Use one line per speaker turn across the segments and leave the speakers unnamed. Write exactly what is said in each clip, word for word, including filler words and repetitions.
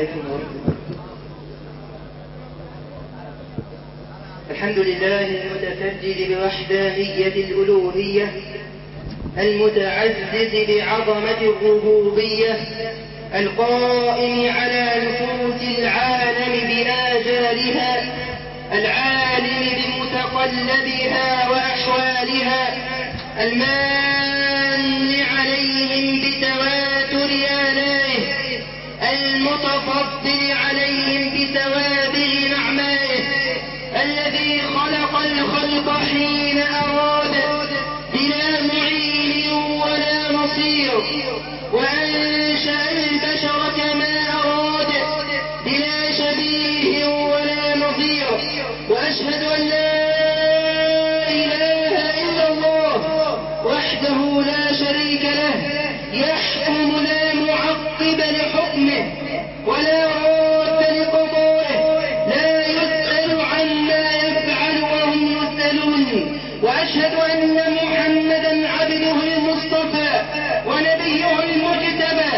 عليكم ورحمة الله. الحمد لله المتفرد بوحدانية الألوهية المتعزز بعظمة الربوبية القائم على نفوس العالم بآجالها العالم بمتقلبها وأحوالها المان عليهم بتواتر آلائه المتفضل عليهم بتوابع نعمائه الذي خلق الخلق حين أراد بلا معين ولا نصير وأنشأ البشر كما أراد بلا شبيه ولا نظير وأشهد أن لا إله إلا الله وحده لا شريك له يحكم لا معقب لحكمه ولا راد لقضائه لا يسأل عما يفعل وهم يسألون وأشهد أن محمدا عبده المصطفى ونبيه المجتبى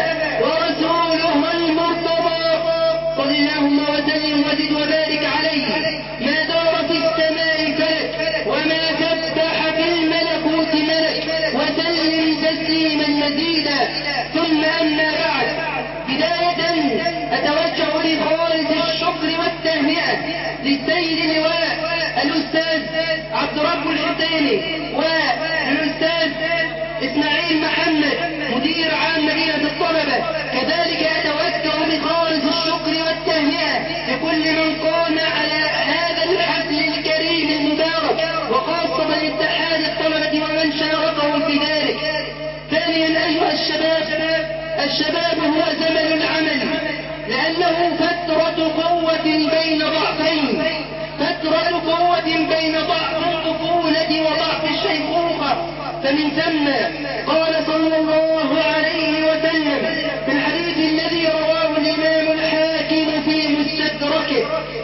ورسوله المرتضى صل اللهم وسلم وزد وبارك عليه ما دار في السماء فلك وما سبح في الملكوت ملك وسلم تسليما مزيدا ثم أما بعد بداية أتوجه لخالص الشكر والتهنئة للسيد اللواء الأستاذ عبد رب الحسيني والأستاذ إسماعيل محمد مدير عام مدينة الطلبة. كذلك أتوجه بخالص الشكر والتهنئة لكل من قام على هذا الحفل الكريم المبارك وخاصة لاتحاد الطلبة ومن شاركهم في ذلك. ثانيا أيها الشباب، الشباب هو زمن العمل لأنه فترة قوة بين ضعفين، فترة قوة بين ضعف الطفولة وضعف الشيخوخة. فمن ثم قال صلى الله عليه وسلم في الحديث الذي رواه الإمام الحاكم في مستدركه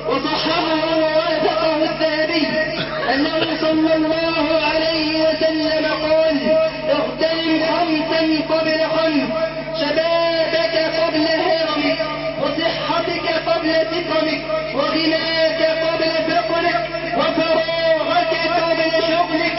وصححه ووافقه الذهبي أنه صلى الله عليه وسلم قال: اغتنم خمسا قبل خمس، شبابك قبل هرمك، وصحتك قبل سقمك، وغناك قبل فقرك، وفراغك قبل شغلك،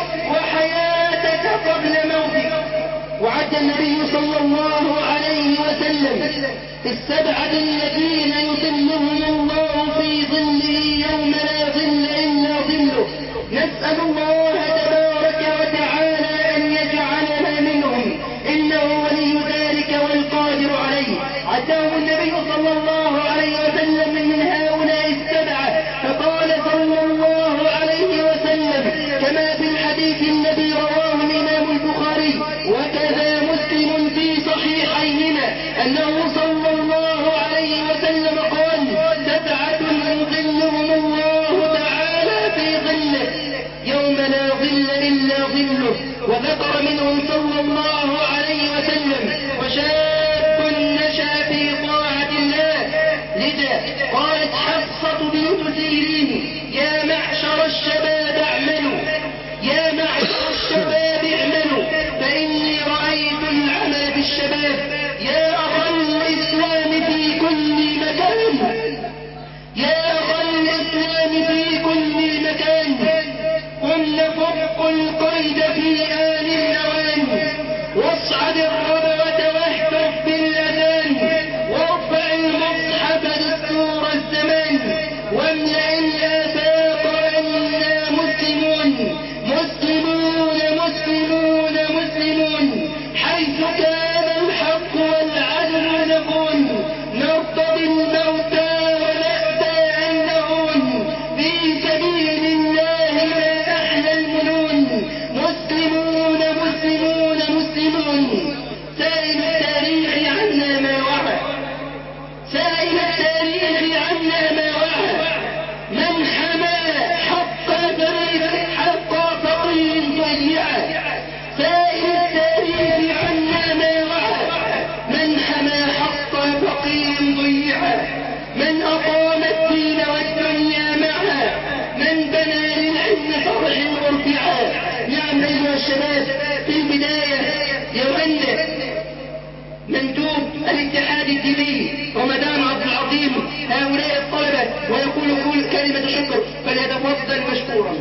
وحياتك قبل موتك. وعد النبي صلى الله عليه وسلم السبعة الذين يظلهم الله في ظله يوم لا ظل إلا ظله. نسأل الله تبارك وتعالى أن يجعلنا منهم إنه ولي ذلك والقادر عليه. عدهم النبي صلى الله عليه وسلم من هؤلاء السبعة فقال صلى الله عليه وسلم كما في الحديث الذي رواه الإمام البخاري وكذا مسلم في صحيحيهما أنه صلى الله عليه وسلم قال: سبعة يظلهم الله تعالى في ظله يوم لا ظل إلا ظله. وذكر منهم صلى الله عليه وسلم: وشاب نشأ في طاعة الله. لذا قالت حفصة بنت سيرين: يا معشر الشباب اعملوا، يا معشر الشباب اعملوا فإني رأيت العمل بالشباب. يا أخا الإسلام في كل مكان، يا أخا الإسلام في كل مكان، قم نفك القيد في آن الأوان، واصعد الربوة واهتف بالأذان، وارفع المصحف دستور الزمان، واملأ الآفاق أنا مسلمون مسلمون مسلمون مسلمون، حيث كان الحق والعدل نكون، نرتضي الموتى ونأبى أن نهون، في سبيل الله ما أحلى المنون، مسلمون مسلمون مسلمون. سائل التاريخ عنا ما وعى، سائل التاريخ عنا ما وعى، من حمى حق فريق حق فقير ضيعا. سائل التاريخ عنا ما وعى، من حمى حق فقير ضيعا، من أقام الدين والدنيا معها، من بنى للعز فرح مرفعا. نعم أيها الشباب، في البداية يغنى مندوب الاتحاد الديني رمضان عبد العظيم ويقول كل كلمة شكر فليتفضل مشكورا.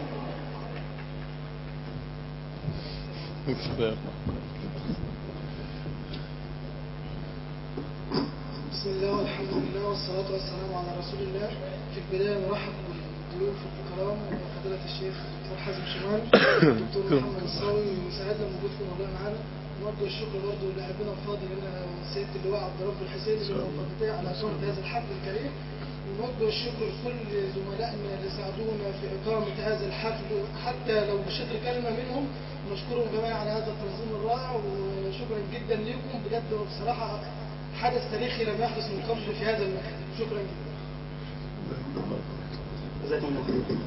بسم الله والحمد لله والصلاة والسلام على رسول الله. في البداية نرحب بالضيوف الكرام وفضيلة الشيخ الدكتور حازم شمال والدكتور محمد الصاوي، وسعدنا بوجودكم والله معانا. ونرجو الشكر برضه لاعبنا الفاضل لنا سيادة اللواء عبد رب الحسين لموافقته على إقامة هذا الحفل الكريم. ونوجه الشكر لكل زملائنا اللي ساعدونا في إقامة هذا الحفل حتى لو بشكل كلمة منهم. نشكرهم جميعا على هذا التنظيم الرائع، وشكرا جدا لكم بجد. وبصراحة حدث تاريخي لم يحدث من قبل في هذا المكان. شكرا جدا.
جزاكم الله خير.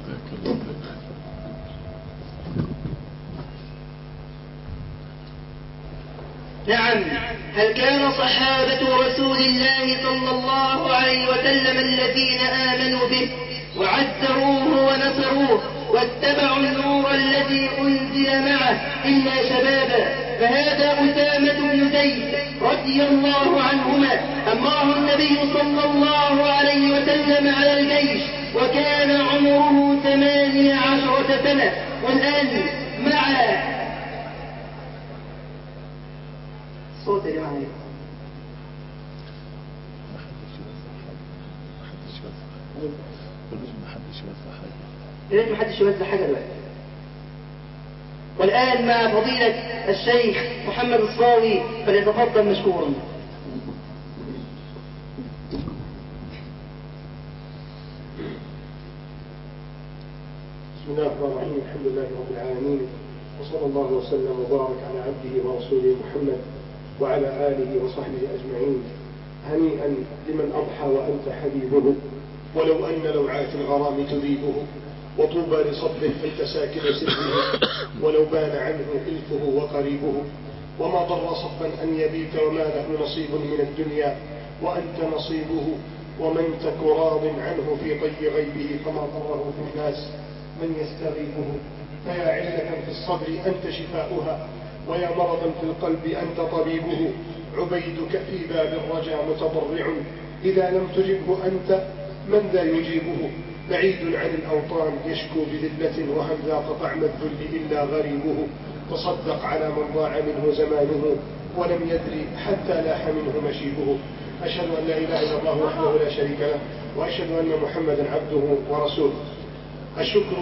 نعم، هل كان صحابة رسول الله صلى الله عليه وسلم الذين آمنوا به وعزروه ونصروه واتبعوا النور الذي أنزل معه إلا شبابا؟ فهذا أسامة بن زيد رضي الله عنهما أمره النبي صلى الله عليه وسلم على الجيش وكان عمره ثمانية عشرة سنة. والآن مع صوت يا جماعة ليه محدش يوزع حاجة دلوقتي؟ والآن مع فضيلة الشيخ محمد الصاوي فليتفضل مشكورا.
بسم الله الرحمن الرحيم. الحمد لله رب العالمين، وصلى الله وسلم وبارك على عبده ورسوله محمد وعلى آله وصحبه أجمعين. هنيئا لمن أضحى وأنت حبيبه، ولو أن لوعات الغرام تذيبه، وطوبى لصبه أنت ساكن سره، ولو بان عنه إلفه وقريبه. وما ضر صبا أن يبيت وما له نصيب من الدنيا وأنت نصيبه، ومن تك راض عنه في طي غيبه فما ضره في الناس من يستغيبه. فيا علة في الصدر أنت شفاؤها، ويا مرضا في القلب أنت طبيبه. عبيدك في باب الرجا متضرع، إذا لم تجبه أنت من ذا يجيبه. بعيد عن الأوطان يشكو بذلة، وهل ذاق طعم الذل إلا غريبه. تصدق على من ضاع منه زمانه، ولم يدري حتى لاح منه مشيبه. أشهد أن لا إله إلا الله وحده لا شريك له، وأشهد أن محمدا عبده ورسوله. الشكر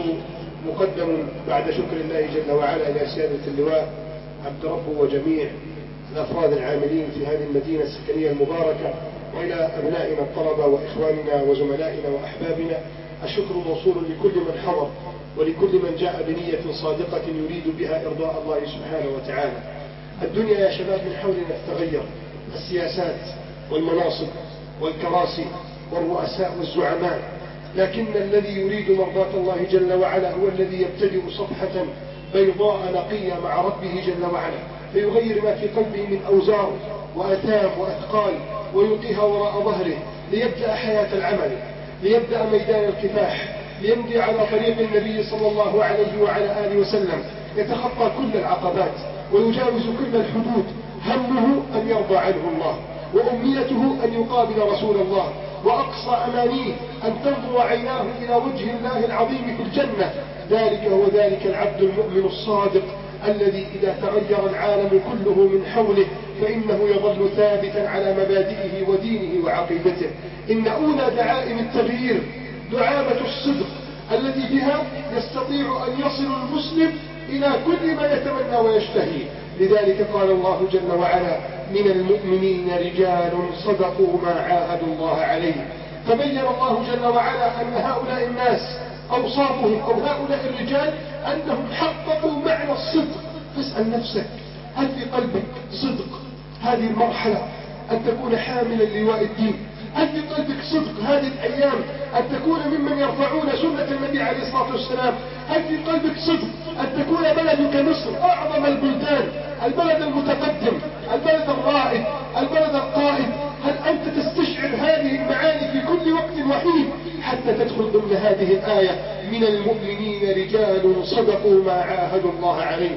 مقدم بعد شكر الله جل وعلا إلى سيادة اللواء عبد رب وجميع الأفراد العاملين في هذه المدينة السكنية المباركة، وإلى أبنائنا الطلبة وإخواننا وزملائنا وأحبابنا. الشكر موصول لكل من حضر ولكل من جاء بنية صادقة يريد بها إرضاء الله سبحانه وتعالى. الدنيا يا شباب من حولنا تتغير، السياسات والمناصب والكراسي والرؤساء والزعماء، لكن الذي يريد مرضاة الله جل وعلا هو الذي يبتدئ صفحة بيضاء نقية مع ربه جل وعلا، فيغير ما في قلبه من أوزار وأثام وأثقال ويلقيها وراء ظهره، ليبدأ حياة العمل، ليبدأ ميدان الكفاح، ليمضي على طريق النبي صلى الله عليه وعلى آله وسلم، يتخطى كل العقبات ويجاوز كل الحدود. همه أن يرضى عنه الله، وأمنيته أن يقابل رسول الله، وأقصى أمانيه أن تنظر عيناه إلى وجه الله العظيم في الجنة. ذلك هو ذلك العبد المؤمن الصادق الذي إذا تغير العالم كله من حوله فإنه يظل ثابتا على مبادئه ودينه وعقيدته. إن أولى دعائم التغيير دعامة الصدق الذي بها يستطيع أن يصل المسلم إلى كل ما يتمنى ويشتهي. لذلك قال الله جل وعلا: من المؤمنين رجال صدقوا ما عاهدوا الله عليه. فبين الله جل وعلا أن هؤلاء الناس أوصافهم أو هؤلاء الرجال أنهم حققوا معنى الصدق. فاسأل نفسك، هل في قلبك صدق هذه المرحلة أن تكون حاملا لواء الدين؟ هل في قلبك صدق هذه الأيام أن تكون ممن يرفعون سنة النبي عليه الصلاة والسلام؟ هل في قلبك صدق أن تكون بلدك مصر أعظم البلدان، البلد المتقدم، البلد الرائد، البلد القائد؟ هل أنت تستشعر هذه المعاني في كل وقت وحين حتى تدخل ضمن هذه الآية: من المؤمنين رجال صدقوا ما عاهدوا الله عليه؟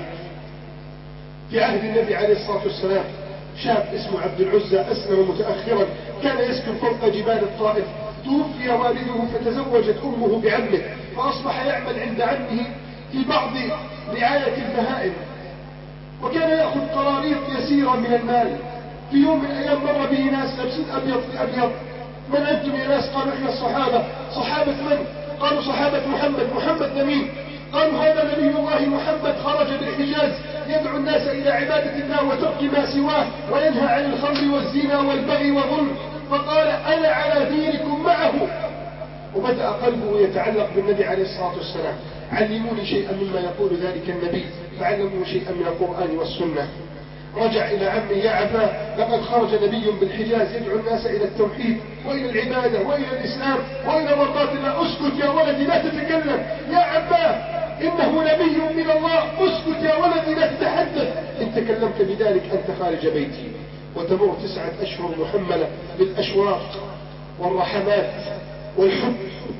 في عهد النبي عليه الصلاة والسلام شاب اسمه عبد العزى أسلم متأخرا، كان يسكن فوق جبال الطائف، توفي والده فتزوجت أمه بعمه، فأصبح يعمل عند عمه في بعض رعاية البهائم، وكان يأخذ قراريط يسيرة من المال. في يوم من الأيام مر به ناس لابسين أبيض في أبيض. من أنتم يا ناس؟ قالوا إحنا الصحابة. صحابة من؟ قالوا صحابة محمد. محمد لمين؟ قالوا هذا نبي الله محمد خرج بالحجاز يدعو الناس إلى عبادة الله وترك ما سواه، وينهى عن الخمر والزنا والبغي والظلم. فقال أنا على دينكم معه. وبدأ قلبه يتعلق بالنبي عليه الصلاة والسلام. علموني شيئا مما يقول ذلك النبي، فعلموا شيئا من القرآن والسنة. رجع إلى عمه: يا عباه، لقد خرج نبي بالحجاز يدعو الناس إلى التوحيد وإلى العبادة وإلى الإسلام وإلى مرضاة الله. اسكت يا ولدي لا تتكلم. يا عباه، إنه نبي من الله. اسكت يا ولدي لا تتحدث. إن تكلمت بذلك أنت خارج بيتي. وتمر تسعة أشهر محملة بالأشواق والرحمات والحب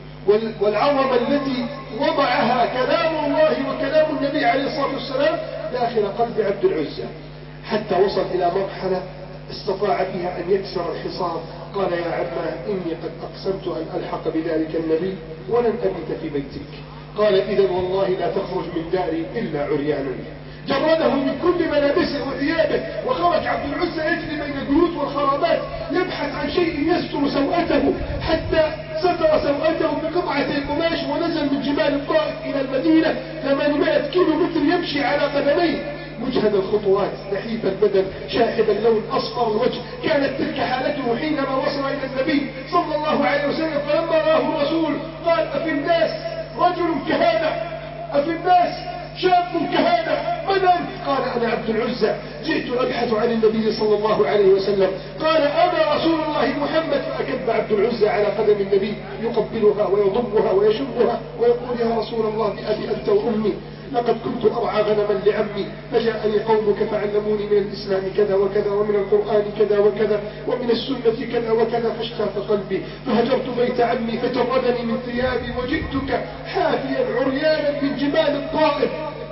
والعظمة التي وضعها كلام الله وكلام النبي عليه الصلاة والسلام داخل قلب عبد العزى، حتى وصل إلى مرحلة استطاع فيها أن يكسر الحصار. قال: يا عماه، إني قد أقسمت أن ألحق بذلك النبي ولن أبيت في بيتك. قال: إذن والله لا تخرج من داري إلا عريانا. جرده من كل ملابسه وثيابه، وخرج عبد العزى يجري بين البيوت والخرابات يبحث عن شيء يستر سوءته، حتى ستر سوءته بقطعة قماش، ونزل من جبال الطائف إلى المدينة ثمانمائة كيلو متر يمشي على قدميه، مجهد الخطوات، نحيف البدن، شاحب اللون، أصفر الوجه. كانت تلك حالته حينما وصل إلى النبي صلى الله عليه وسلم. فلما رآه الرسول قال: أفي الناس رجل كهذا؟ أفي الناس شاب كهذا؟ من أنت؟ قال: أنا عبد العزى، جئت أبحث عن النبي صلى الله عليه وسلم. قال: أنا رسول الله محمد. فأكب عبد العزى على قدم النبي يقبلها ويضمها ويشمها ويقول: يا رسول الله، بأبي أنت وأمي، لقد كنت أرعى غنما لعمي، فجاءني قومك فعلموني من الإسلام كذا وكذا، ومن القرآن كذا وكذا، ومن السنة كذا وكذا، فاشتاق قلبي فهجرت بيت عمي فجردني من ثيابي وجئتك حافيا عريانا من جبال الطائف.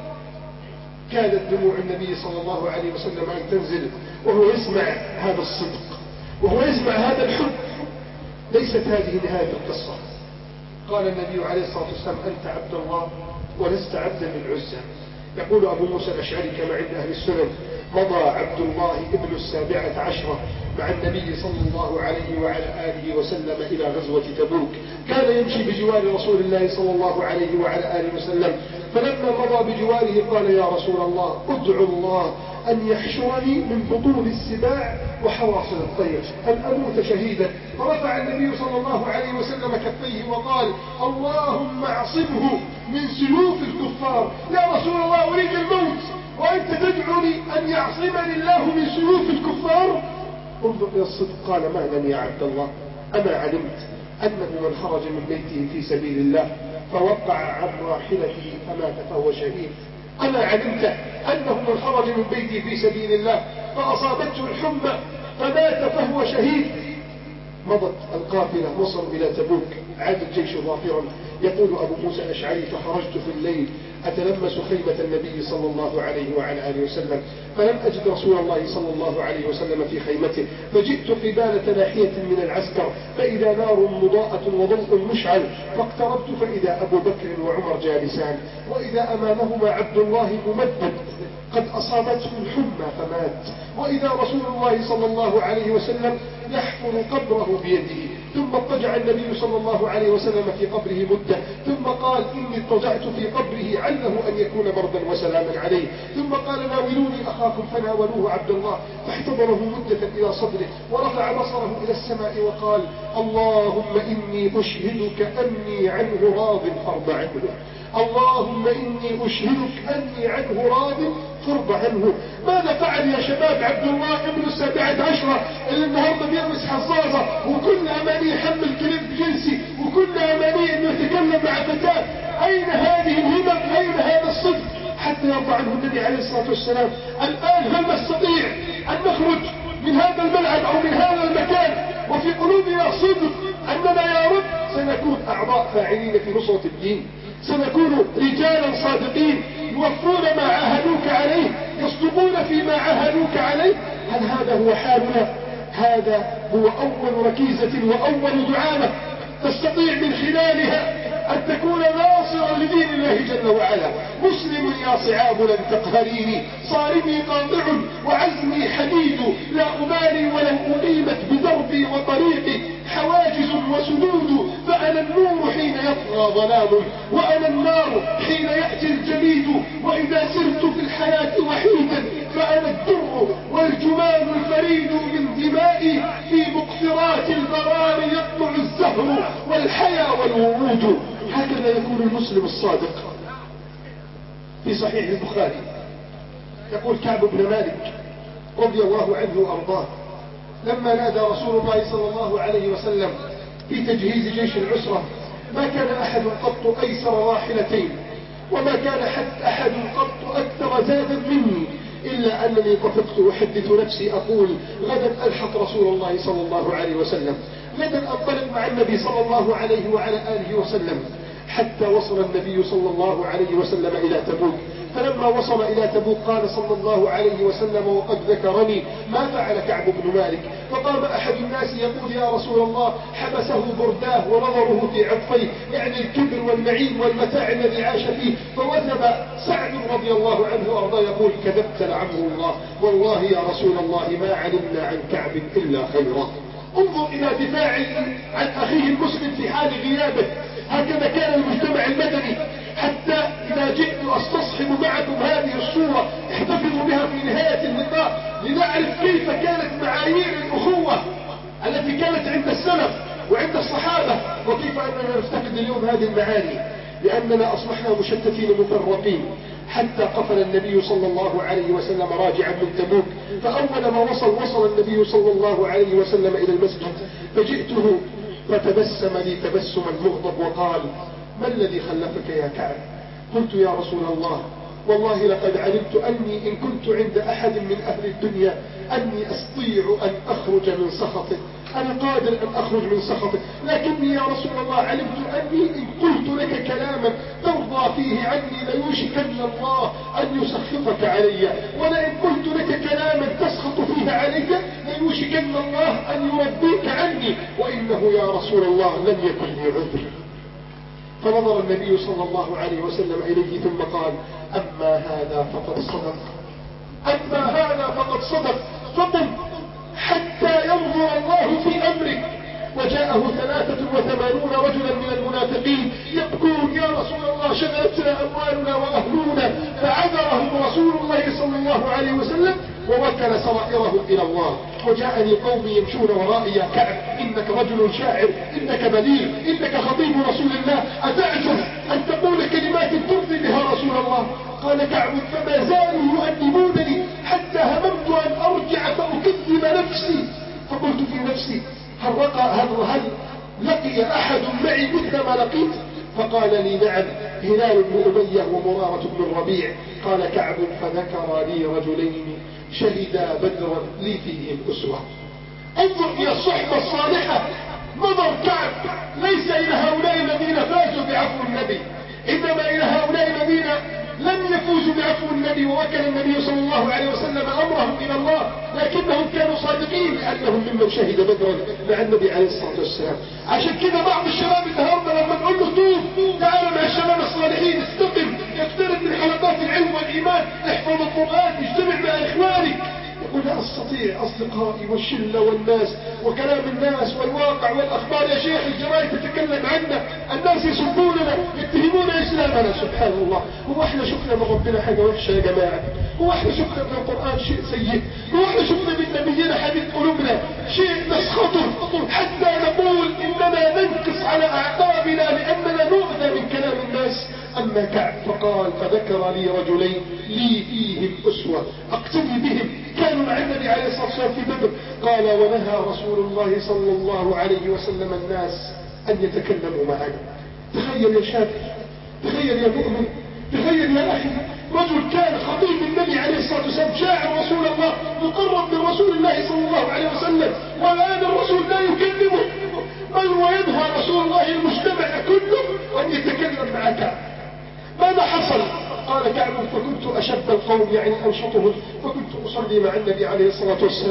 كادت دموع النبي صلى الله عليه وسلم أن تنزل وهو يسمع هذا الصدق وهو يسمع هذا الحب. ليست هذه نهاية القصة. قال النبي عليه الصلاة والسلام: أنت عبد الله ولست عبدا للعزى. يقول أبو موسى الأشعري كما عند أهل السنن: مضى عبد الله ابن السابعة عشرة مع النبي صلى الله عليه وعلى آله وسلم إلى غزوة تبوك. كان يمشي بجوار رسول الله صلى الله عليه وعلى آله وسلم، فلما مضى بجواره قال: يا رسول الله، ادعو الله أن يحشرني من بطون السباع وحواصل الطير، أن أموت شهيدا. فرفع النبي صلى الله عليه وسلم كفيه وقال: اللهم اعصمه من سيوف الكفار. يا رسول الله، أريد الموت وأنت تدعوني أن يعصمني الله من سيوف الكفار. انظر إلى الصدق. قال: مهلا يا عبد الله، أما علمت أنه من خرج من بيته في سبيل الله فوقع عن راحلته فمات فهو شهيد؟ أما علمت أنه من خرج من بيته في سبيل الله فأصابته الحمى فمات فهو شهيد؟ مضت القافلة، وصلوا إلى تبوك، عاد الجيش ظافرا. يقول أبو موسى الأشعري: فخرجت في الليل أتلمس خيمة النبي صلى الله عليه وعلى آله وسلم، فلم أجد رسول الله صلى الله عليه وسلم في خيمته، فجئت قبالة ناحية من العسكر فإذا نار مضاءة وضوء مشعل، فاقتربت فإذا أبو بكر وعمر جالسان، وإذا أمامهما عبد الله ممدد قد أصابته الحمى فمات، وإذا رسول الله صلى الله عليه وسلم يحفر قبره بيده. ثم اضطجع النبي صلى الله عليه وسلم في قبره مدة، ثم قال: إني اضطجعت في قبره عله أن يكون بردا وسلاما عليه. ثم قال: ناولوني أخاكم، فناولوه عبد الله فاحتضره مدة إلى صدره، ورفع بصره إلى السماء وقال: اللهم إني أشهدك أني عنه راض فارض عنه، اللهم إني أشهدك أني عنه راض فارض عنه. ماذا فعل يا شباب عبد الله ابن السابعة عشرة اللي النهارده بيلبس حظاظة وكل أمانيه يحمل كليب جنسي وكل أمانيه إنه يتكلم مع فتاة؟ أين هذه الهمم؟ أين هذا الصدق حتى يرضى عنه النبي عليه الصلاة والسلام؟ الآن هل نستطيع أن نخرج من هذا الملعب أو من هذا المكان وفي قلوبنا صدق أننا يا رب سنكون أعضاء فاعلين في نصرة الدين، سنكون رجالا صادقين يوفون ما عاهدوك عليه، يصدقون فيما عاهدوك عليه؟ هل هذا هو حالنا؟ هذا هو أول ركيزة وأول دعامة تستطيع من خلالها أن تكون ناصرا لدين الله جل وعلا. مسلم يا صعاب لن تقهريني، صارمي قاطع وعزمي حديد، لا أبالي ولو أقيمت بدربي وطريقي حواجز وسدود، فأنا النور حين يطغى ظلام، وأنا النار حين يأتي الجليد، وإذا سرت في الحياة وحيدا فأنا الدر والجمال الفريد، من دمائي في مقصرات البرار يطلع الزهر والحيا والورود. هكذا يكون المسلم الصادق. في صحيح البخاري يقول كعب بن مالك رضي الله عنه وأرضاه لما نادى رسول الله صلى الله عليه وسلم في تجهيز جيش العسرة: ما كان أحد قط أيسر راحلتين، وما كان حد أحد قط أكثر زادا مني، إلا أنني طفقت أحدث نفسي أقول غدا ألحق رسول الله صلى الله عليه وسلم، غدا أنطلق مع النبي صلى الله عليه وعلى آله وسلم، حتى وصل النبي صلى الله عليه وسلم إلى تبوك. فلما وصل إلى تبوك قال صلى الله عليه وسلم وقد ذكرني ما فعل كعب بن مالك، فقام أحد الناس يقول: يا رسول الله، حبسه برداه ونظره في عطفيه، يعني الكبر والنعيم والمتاع الذي عاش فيه. فوثب سعد رضي الله عنه وأرضاه يقول: كذبت لعمر الله، والله يا رسول الله ما علمنا عن كعب إلا خيرا. انظر إلى دفاعه عن أخيه المسلم في حال غيابه. هكذا كان المجتمع المدني. حتى إذا جئت أستصحب معكم هذه الصورة احتفظوا بها في نهاية اللقاء لنعرف كيف كانت معايير الأخوة التي كانت عند السلف وعند الصحابة، وكيف أننا نفتقد اليوم هذه المعاني، لأننا أصبحنا مشتتين مفرقين. حتى قفل النبي صلى الله عليه وسلم راجعا من تبوك، فأول ما وصل وصل النبي صلى الله عليه وسلم إلى المسجد، فجئته فتبسم لي تبسما مغضب وقال: ما الذي خلفك يا كعب؟ قلت: يا رسول الله، والله لقد علمت أني إن كنت عند أحد من أهل الدنيا أني أستطيع أن أخرج من سخطه، أنا قادر أن أخرج من سخطه، لكني يا رسول الله علمت أني إن قلت لك كلاما ترضى فيه عني ليوشكن الله أن يسخطك علي، ولئن قلت لك كلاما تسخط فيه علي ليوشكن الله أن يرضيك عني، وإنه يا رسول الله لم يكن لي عذر. فنظر النبي صلى الله عليه وسلم إليه ثم قال: أما هذا فقد صدق، أما هذا فقد صدق، فقم حتى ينظر الله في أمرك. وجاءه ثلاثة وثمانون رجلا من المنافقين يبكون: يا رسول الله، شغلتنا أموالنا وأهلنا. فعذرهم رسول الله صلى الله عليه وسلم ووكل سرائرهم إلى الله. وجاءني قومي يمشون ورائي: يا كعب، إنك رجل شاعر، إنك بليغ، إنك خطيب رسول الله، أتعجز أن تقول كلمات ترضي بها رسول الله؟ قال كعب: فما زالوا يؤدبونني حتى هممت أن أرجع فأكذب نفسي. فقلت في نفسي: هل, هل, هل لقي أحد معي مثل ما لقيت؟ فقال لي: نعم، هلال بن أمية ومرارة بن الربيع. قال كعب: فذكر لي رجلين شهدا بدرا لي فيهم أسوة. انظر إلى الصحبة الصالحة. نظر كعب ليس إلى هؤلاء الذين فازوا بعفو النبي، إنما إلى هؤلاء الذين لم يفوزوا بعفو النبي، ووكل النبي صلى الله عليه وسلم أمرهم إلى الله، لكنهم كانوا صادقين لأنهم ممن شهد بدرا مع النبي عليه الصلاة والسلام. عشان كده بعض الشباب النهارده لما نقول له توب تعال مع الشباب الصالحين، استقم، اقترب من حلقات العلم والإيمان، احفظ القرآن، اجتمع مع إخوانك، يقول: لا أستطيع، أصدقائي والشلة والناس وكلام الناس والواقع والأخبار يا شيخ، الجرائد تتكلم عنا، الناس يسبوننا، يتهمون إسلامنا. سبحان الله، هو احنا شفنا من ربنا حاجة وحشة يا جماعة؟ هو احنا شفنا من القرآن شيء سيء؟ هو احنا شفنا من نبينا حبيب قلوبنا شيء نسخطه حتى نقول إننا ننكص على أعقابنا لأننا نؤذى من كلام الناس؟ أما كعب فقال: فذكر لي رجلين لي فيهم أسوة أقتدي بهم، كانوا مع النبي عليه الصلاة والسلام في بدر. قال: ونهى رسول الله صلى الله عليه وسلم الناس أن يتكلموا معنا. تخيل يا شاب، تخيل يا مؤمن، تخيل يا أخي، رجل كان خطيب النبي عليه الصلاة والسلام، شاعر رسول الله، مقرب من رسول الله صلى الله عليه وسلم، والآن الرسول لا يكلمه، بل وينهى رسول الله المجتمع كله أن يتكلم مع كعب. ماذا حصل؟ قال كعب: فكنت أشد القوم، يعني أنشطهم، فكنت أصلي مع النبي عليه الصلاة والسلام،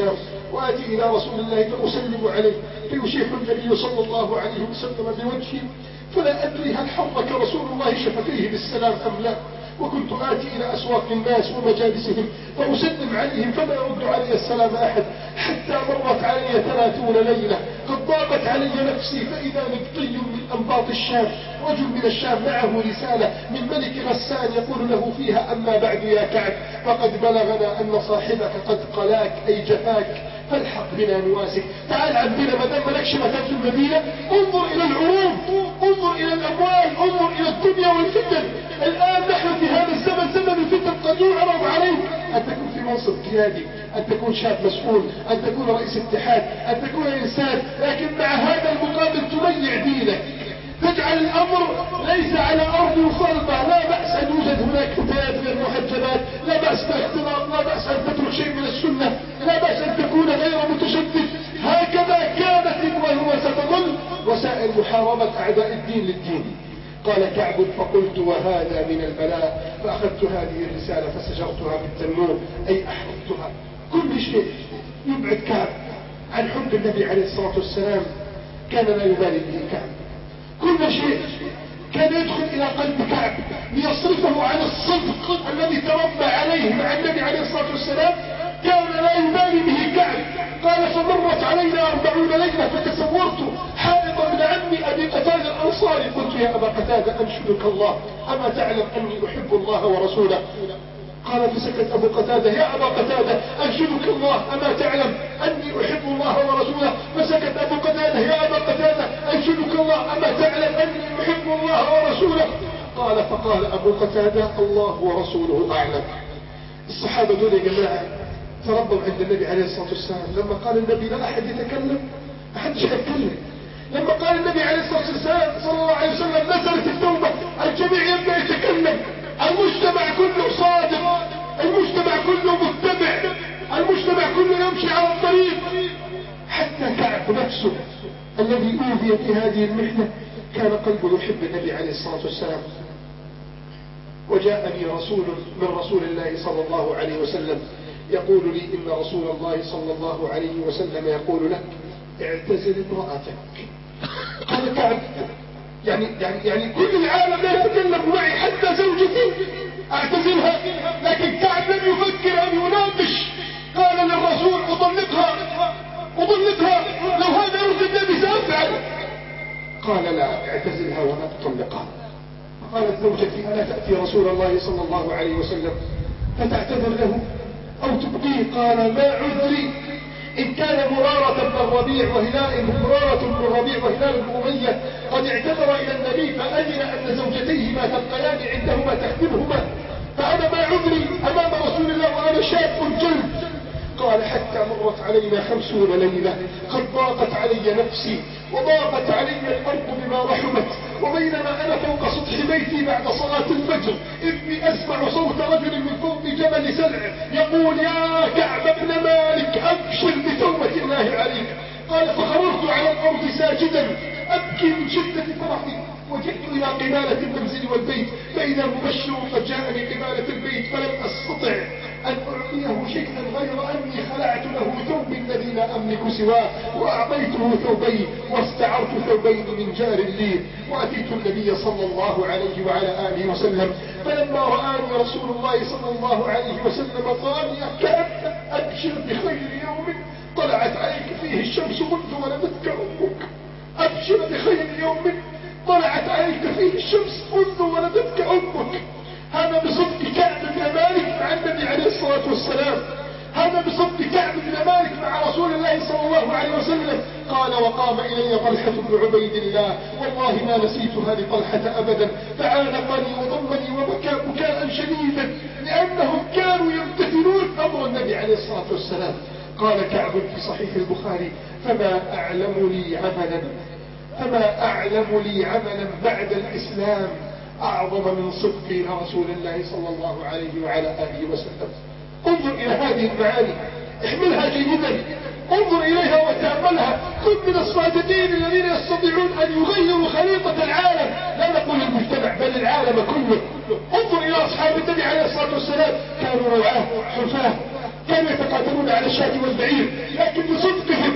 وآتي إلى رسول الله فأسلم عليه فيشيح النبي صلى الله عليه وسلم بوجهه فلا أدري هل حرك رسول الله شفتيه بالسلام أم لا. وكنت آتي إلى أسواق الناس ومجالسهم فأسلم عليهم فلا يرد علي السلام أحد، حتى مرت علي ثلاثون ليلة قد ضاقت علي نفسي فإذا نبطي من أنباط الشام، رجل من الشام معه رسالة من ملك غسان يقول له فيها: أما بعد يا كعب فقد بلغنا أن صاحبك قد قلاك أي جفاك فالحق بنا نواسك. تعال عبدنا ما دام ملكش مكان في المدينة، انظر إلى العروض، انظر إلى الأموال، انظر إلى الدنيا والفتن. الآن نحن في هذا الزمن زمن الفتن، قد يعرض عليك أن تكون في منصب قيادي، أن تكون شاب مسؤول، أن تكون رئيس اتحاد، أن تكون إنسان، لكن مع هذا المقابل تضيع دينك، تجعل الأمر ليس على أرض صلبة. لا بأس أن يوجد هناك فتيات غير محجبات، لا بأس بالاختلاط، لا بأس أن تترك شيء من السنة، لا بأس أن تكون غير متشدد. هكذا كانت وستظل وسائل محاربة أعداء الدين للدين. قال كعب: فقلت وهذا من البلاء، فأخذت هذه الرسالة فسجرتها بالتنور أي أحرقتها. كل شيء يبعد كعب عن حب النبي عليه الصلاة والسلام كان لا يبالي به كعب. كل شيء كان يدخل إلى قلب كعب ليصرفه عن الصدق الذي تربى عليه مع النبي عليه الصلاة والسلام كان لا يبالي به كعب. قال: فمرت علينا أربعون ليلة فتصورت حائط ابن عمي أبي قتادة الأنصاري، قلت: يا أبا قتادة أنشدك الله أما تعلم أني أحب الله ورسوله؟ قال: فسكت أبو قتادة: يا أبا قتادة أنشدك الله أما تعلم أني أحب الله ورسوله؟ فسكت أبو قتادة: يا أبا قتادة أنشدك الله أما تعلم أني أحب الله ورسوله؟ قال: فقال أبو قتادة: الله ورسوله أعلم. الصحابة دول يا جماعة تربوا عند النبي عليه الصلاة والسلام. لما قال النبي لا أحد يتكلم، ما حدش هيتكلم. لما قال النبي عليه الصلاة والسلام صلى الله عليه وسلم نزلت التوبة، الجميع يبدأ يتكلم، المجتمع كله صادق، المجتمع كله متبع، المجتمع كله يمشي على الطريق. حتى كعب نفسه الذي أوذي في هذه المحنة كان قلبه يحب النبي عليه الصلاة والسلام. وجاءني رسول من رسول الله صلى الله عليه وسلم يقول لي: إن رسول الله صلى الله عليه وسلم يقول لك اعتزل امرأتك. قال كعب: يعني, يعني, يعني كل العالم لا يتكلم معي حتى زوجتي اعتزلها؟ لكن كعب لم يفكر أن يناقش، قال للرسول: أطلقها أطلقها لو هذا يرضي النبي سأفعل. قال: لا، اعتزلها ولا تطلقها. قالت زوجتي: ألا تأتي رسول الله صلى الله عليه وسلم فتعتذر له أو تبقيه؟ قال: ما عذري إن كان مرارة بن الربيع وهلال مرارة بن الربيع وهلال بن أمية قد اعتذر إلى النبي فأذن أن زوجتيهما تلقيان عندهما تخدمهما، فأنا ما عذري أمام رسول الله وأنا شاب جلد. قال: حتى مرت علينا خمسون ليلة قد ضاقت علي نفسي وضاقت علي الأرض بما رحمت، وبينما أنا فوق سطح بيتي بعد صلاة الفجر إذ أسمع صوت رجل من فوق جبل سلع يقول: يا كعب بن مالك أبشر بتوبة الله عليك. قال: فخررت على الأرض ساجدا أبكي من شدة فرحي، وجئت إلى قبالة المنزل والبيت فإذا مبشر قد جاءني قبالة البيت، فلم أستطع أن أعطيه شيئا غير أني خلعت له ثوبي الذي لا أملك سواه وأعطيته ثوبين واستعرت ثوبين من جار لي، وأتيت النبي صلى الله عليه وعلى آله وسلم فلما رآني رسول الله صلى الله عليه وسلم قال: يا كعب أبشر بخير يوم طلعت عليك فيه الشمس منذ ولدتك أمك. أبشر بخير يوم طلعت عليك فيه الشمس منذ ولدتك أمك. هذا بصدق كعب بن مالك مع النبي عليه الصلاة والسلام، هذا بصدق كعب بن مالك مع رسول الله صلى الله عليه وسلم. قال: وقام إلي طلحة بن عبيد الله والله ما نسيتها لطلحة أبدا، فعانقني وضمني وبكى بكاء شديدا لأنهم كانوا يمتثلون أمر النبي عليه الصلاة والسلام. قال كعب في صحيح البخاري: فما أعلم لي عملا فما أعلم لي عملا بعد الإسلام أعظم من صدقي لرسول الله صلى الله عليه وعلى آله وسلم. انظر إلى هذه المعاني، احملها جيدا، انظر إليها وتأملها. كن من الصادقين الذين يستطيعون أن يغيروا خريطة العالم، لا نقول المجتمع بل العالم كله. انظر إلى أصحاب النبي عليه الصلاة والسلام، كانوا رعاة حفاة، كانوا يتقاتلون على الشاة والبعير، لكن بصدقهم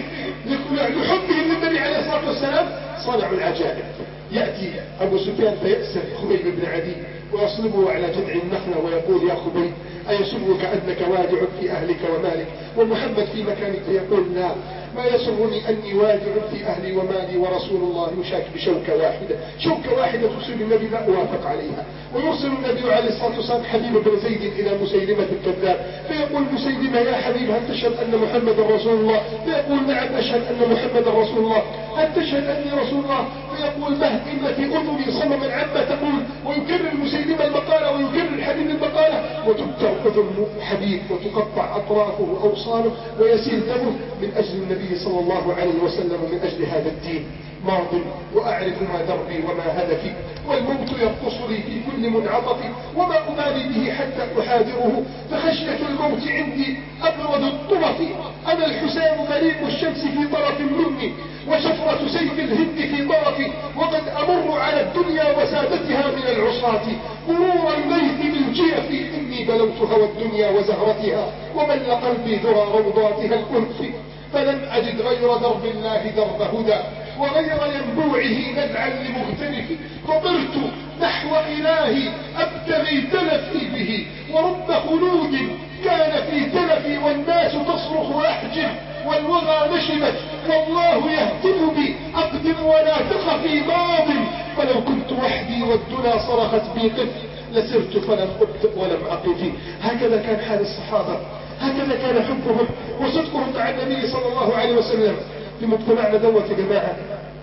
لحبهم للنبي عليه الصلاة والسلام صنعوا العجائب. يأتي أبو سفيان فيأسر خبيب بن عدي ويصلبه على جذع النخلة ويقول: يا خبيب أيسرك أنك وادع في أهلك ومالك ومحمد في مكانك؟ فيقول: لا، ما يسرني أني وادع في أهلي ومالي ورسول الله يشاك بشوكة واحدة، شوكة واحدة تصيب النبي لا أوافق عليها. ويرسل النبي عليه الصلاة والسلام حبيب بن زيد إلى مسيلمة الكذاب فيقول: مسيلمة يا حبيب هل تشهد أن محمد رسول الله؟ فيقول: نعم أشهد أن محمد رسول الله. هل تشهد أني رسول الله؟ فيقول: به إن في أذني صمما عما تقول. ويكرر مسيلمة المقالة ويكرر حبيب المقالة، وتبتر أذن حبيب وتقطع أطرافه وأوصاله ويسيل دمه من أجل النبي صلى الله عليه وسلم ومن أجل هذا الدين. ماض وأعرف ما دربي وما هدفي، والموت يرقص لي في كل منعطف، وما أبالي به حتى أحاذره، فخشية الموت عندي أبرد الطرف. أنا الحسام بريق الشمس في طرف مني، وشفرة سيف الهند في طرفي، وقد أمر على الدنيا وسادتها من العصاة مرور الليث بالجيف. إني بلوت هوى الدنيا وزهرتها، ومل قلبي ذرى روضاتها الأنف، فلم أجد غير درب الله درب هدى، وغير ينبوعه نزعا لمغترف. فطرت نحو إلهي أبتغي تلفي به، ورب خلود كان في تلفي، والناس تصرخ أحجب والوغى نشبت، والله يهتم بي أقدم ولا تخفي ماض. فلو كنت وحدي والدنا صرخت بي قف، لسرت فلم أبطئ ولم أقف. هكذا كان حال الصحابة، هكذا كان حبهم وصدقهم مع النبي صلى الله عليه وسلم. في مجتمعنا دوت يا جماعة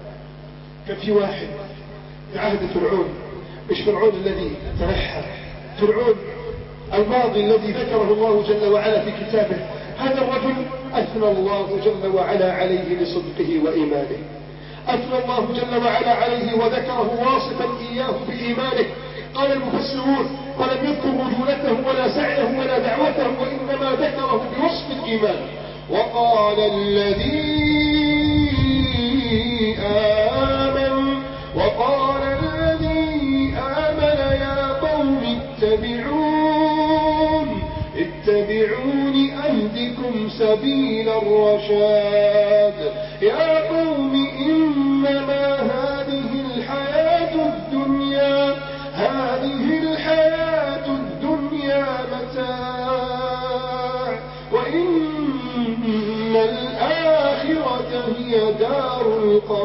كان في واحد في عهد فرعون، مش فرعون الذي تنحى، فرعون الماضي الذي ذكره الله جل وعلا في كتابه. هذا الرجل أثنى الله جل وعلا عليه لصدقه وإيمانه، أثنى الله جل وعلا عليه وذكره واصفا إياه بإيمانه. قال المفسرون: ولم يذكر رجولته ولا سعيه ولا دعوته، وإنما ذكره بوصف الإيمان. وقال الذي آمن وقال الذي آمن يا قوم اتبعون اتبعون أهدكم سبيل الرشاد. يا قوم إنما هذه الحياة الدنيا هذه الحياة الدنيا متاع، وإن الآخرة هي دار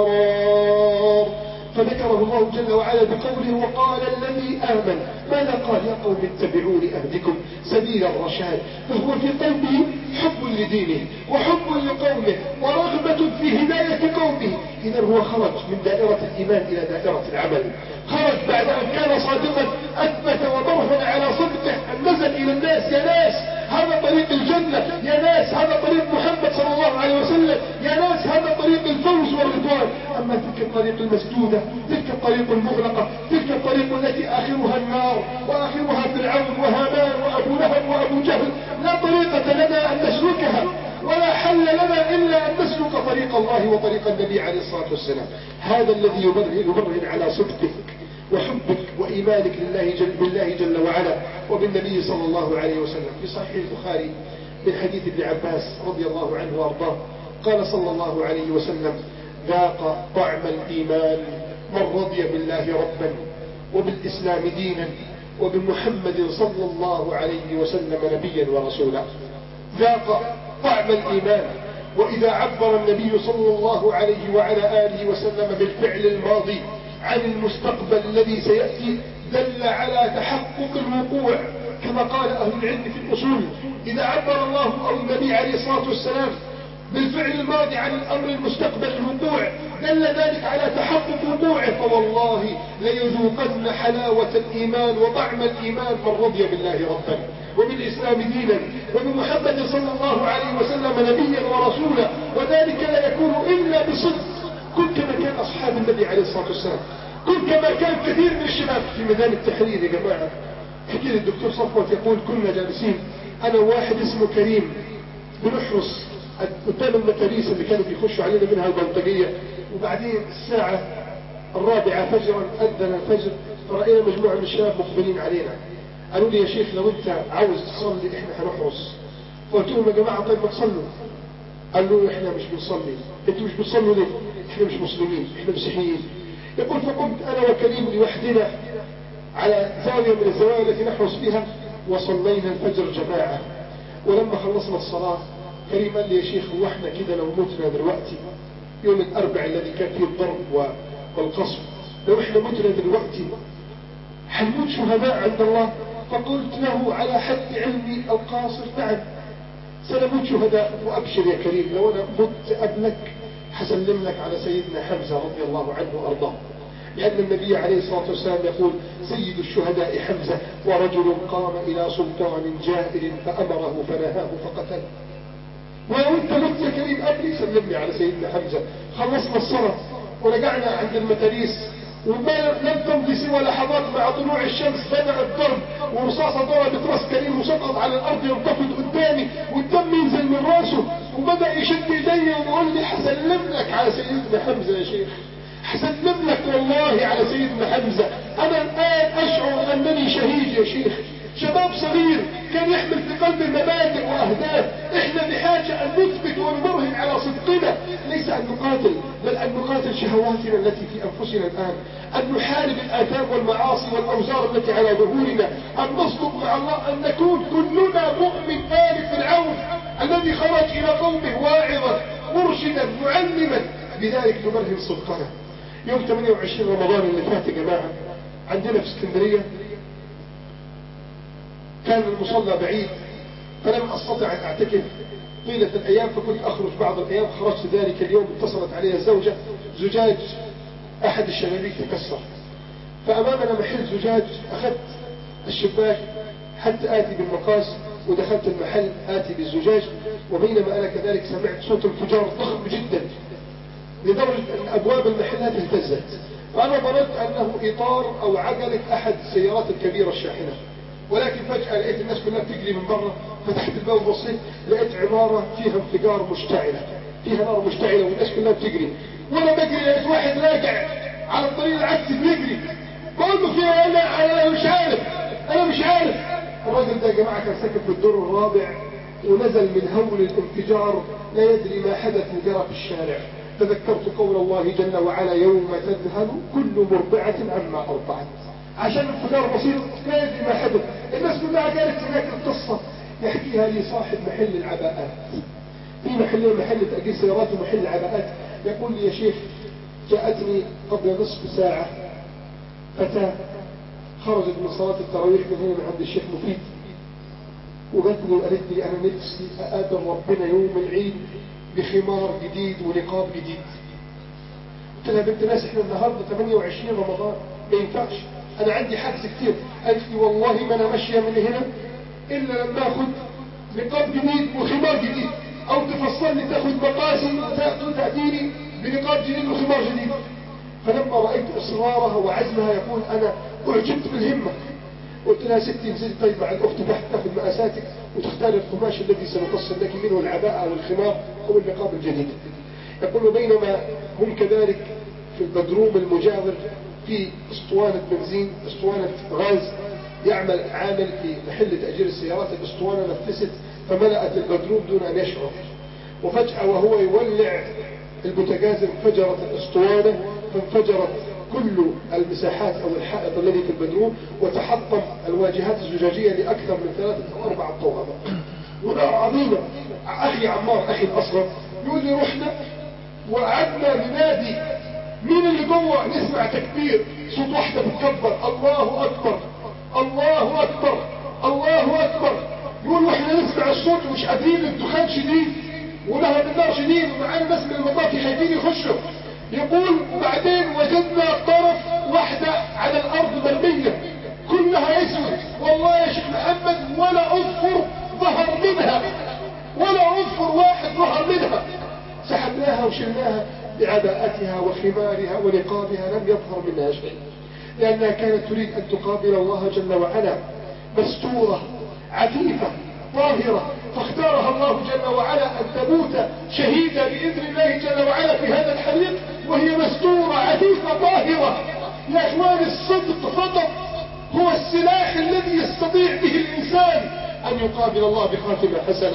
القرار. فذكره الله جل وعلا بقوله: وقال الذي آمن. ماذا قال؟ يا قوم اتبعون أهدكم سبيل الرشاد. فهو في قلبه حب لدينه وحب لقومه ورغبة في هداية قومه. إذا هو خرج من دائرة الإيمان إلى دائرة العمل، خرج بعد أن كان صادقا أثبت وبرهن على صدقه أن نزل إلى الناس: يا ناس هذا طريق الجنة، يا ناس هذا طريق محمد صلى الله عليه وسلم، يا ناس هذا طريق الفوز والرضوان. أما تلك الطريق المسدودة، تلك الطريق المغلقة، تلك الطريق التي آخرها النار وآخرها فرعون وهامان وأبو لهب وأبو جهل، لا طريقة لنا أن نسلكها، ولا حل لنا إلا أن نسلك طريق الله وطريق النبي عليه الصلاة والسلام. هذا الذي يبرهن على صدقك وحبك وإيمانك لله جل, بالله جل وعلا وبالنبي صلى الله عليه وسلم. في صحيح البخاري من حديث ابن عباس رضي الله عنه وارضاه قال صلى الله عليه وسلم: ذاق طعم الإيمان من رضي بالله ربا وبالإسلام دينا وبمحمد صلى الله عليه وسلم نبيا ورسولا. ذاق طعم الإيمان. وإذا عبر النبي صلى الله عليه وعلى آله وسلم بالفعل الماضي عن المستقبل الذي سيأتي دل على تحقق الوقوع، كما قال أهل العلم في الأصول: إذا عبر الله أو النبي عليه الصلاة والسلام بالفعل الماضي عن الأمر المستقبل الوقوع دل ذلك على تحقق وقوعه. فوالله ليذوقن حلاوة الإيمان وطعم الإيمان من رضي بالله ربا وبالإسلام دينا وبمحمد صلى الله عليه وسلم نبيا ورسولا، وذلك لا يكون إلا بصدق. كن كما كان أصحاب النبي عليه الصلاة والسلام، كن كما كان كثير من الشباب في ميدان التحرير. يا جماعة حكي الدكتور صفوت يقول: كنا جالسين أنا وواحد اسمه كريم بنحرس قدام المتاريس اللي كانوا بيخشوا علينا منها البلطجية، وبعدين الساعة الرابعة فجرا أذن الفجر، فرأينا مجموعة من الشباب مقبلين علينا. قالوا لي: يا شيخ لو انت عاوز تصلي احنا هنحرس فقلت لهم يا جماعة طيب ما تصلوا. قالوا احنا مش بنصلي. انتوا مش بتصلوا ليه؟ احنا مش مسلمين، احنا مسيحيين. يقول فقمت انا وكريم لوحدنا على زاوية من الزوايا التي نحرس فيها وصلينا الفجر جماعة. ولما خلصنا الصلاة كريم قال لي يا شيخ هو احنا كده لو متنا دلوقتي يوم الاربع الذي كان فيه الضرب والقصف، لو احنا متنا دلوقتي حنموت شهداء عند الله؟ فقلت له على حد علمي القاصر نعم سنموت شهداء. وابشر يا كريم لو انا مت قبلك حسلم لك على سيدنا حمزة رضي الله عنه وارضاه، لأن النبي عليه الصلاة والسلام يقول سيد الشهداء حمزة ورجل قام إلى سلطان جائر فأمره فنهاه فقتله. ولو انت مت يا كريم قبلي سلمني على سيدنا حمزة. خلصنا الصلاة ورجعنا عند المتاريس وما لم تمضي سوى لحظات مع طلوع الشمس بدأ الضرب ورصاصة ضربت راس كريم وسقط على الأرض ينتفض قدامي والدم ينزل من راسه وبدأ يشد ايدي ويقول لي حسلم لك على سيدنا حمزة يا شيخ، حسلم لك والله على سيدنا حمزة. أنا الآن أشعر أنني شهيد يا شيخ. شباب صغير كان يحمل في قلبه مبادئ وأهداف. إحنا بحاجة أن نثبت ونبرهن على صدقنا، ليس أن نقاتل بل أن نقاتل شهواتنا التي في أنفسنا الآن، أن نحارب الآثام والمعاصي والأوزار التي على ظهورنا، أن نصدق مع الله، أن نكون كلنا مؤمن آل فرعون الذي خرج إلى قومه واعظا مرشدا معلما، بذلك نبرهن صدقنا. يوم ثمانية وعشرين رمضان اللي فات يا جماعة عندنا في اسكندرية كان المصلى بعيد فلم أستطع أن أعتكف طيلة الأيام، فكنت أخرج بعض الأيام. خرجت ذلك اليوم اتصلت علي الزوجة زجاج أحد الشبابيك تكسر، فأمامنا محل زجاج. أخذت الشباك حتى آتي بالمقاس ودخلت المحل آتي بالزجاج، وبينما أنا كذلك سمعت صوت انفجار ضخم جدا لدرجة أن أبواب المحلات اهتزت، فأنا ظننت أنه إطار أو عجلة أحد السيارات الكبيرة الشاحنة، ولكن فجأة لقيت الناس كلها بتجري من برا. فتحت الباب وبصيت لقيت عمارة فيها انفجار مشتعلة، فيها نار مشتعلة والناس كلها بتجري، وأنا بجري لقيت واحد راجع على الطريق العكسي بيجري. بقول له فيها أنا أنا مش عارف أنا مش عارف الراجل ده يا جماعة كان ساكن في الدور الرابع ونزل من هول الانفجار لا يدري ما حدث وجرى في الشارع. تذكرت قول الله جل وعلا يوم تذهل كل مرضعة عما أرضعت، عشان انفجار بسيط لا يدري ما حدث. الناس كلها قالت هناك القصة يحكيها لي صاحب محل العباءات، في محل محل تأجير سيارات ومحل العباءات. يقول لي يا شيخ جاءتني قبل نصف ساعة فتاة خرجت من صلاة التراويح من هنا من عند الشيخ مفيد، وقالت لي وقالت لي أنا نفسي أقابل ربنا يوم العيد بخمار جديد ونقاب جديد. قلت لها بنت ناس احنا النهارده ثمانية وعشرين رمضان ما ينفعش، انا عندي حجز كتير. قالت لي والله ما انا ماشيه من هنا الا لما اخد نقاب جديد وخمار جديد، او تفصل لي تاخد مقاسي وتاتيني بنقاب جديد وخمار جديد. فلما رايت اصرارها وعزمها يقول انا اعجبت بالهمه. قلت لها ستي انزلي طيب مع الاخت تحت تاخذ مقاساتك وتختار القماش الذي سنفصل لك منه العباءه او الخمار او النقاب الجديد. يقول بينما هم كذلك في البدروم المجاور في اسطوانة بنزين اسطوانة غاز يعمل عامل في محل تأجير السيارات، الاسطوانة نفست فملأت البدروم دون أن يشعر، وفجأة وهو يولع البوتاجاز انفجرت الاسطوانة فانفجرت كل المساحات أو الحائط الذي في البدروم وتحطم الواجهات الزجاجية لأكثر من ثلاثة أو أربعة طوابق. ونار عظيمة. أخي عمار أخي الأصغر يقول لي رحنا وقعدنا ننادي مين اللي جوه، نسمع تكبير صوت واحدة بتكبر الله أكبر الله أكبر الله أكبر. يقول واحنا نسمع الصوت ومش قادرين، الدخان شديد ولهب النار شديد ومعانا ناس من المطافي خايفين يخشوا. يقول وبعدين وجدنا طرف واحدة على الأرض مرمية كلها اسود، والله يا شيخ محمد ولا أظفر ظهر منها ولا أظفر واحد ظهر منها. سحبناها وشلناها بعباءتها وخمارها ونقابها لم يظهر منها شيء، لأنها كانت تريد أن تقابل الله جل وعلا مستورة عفيفة طاهرة، فاختارها الله جل وعلا أن تموت شهيدة بإذن الله جل وعلا في هذا الحريق وهي مستورة عفيفة طاهرة. يا إخوان الصدق فقط هو السلاح الذي يستطيع به الإنسان أن يقابل الله بخاتمة حسنة.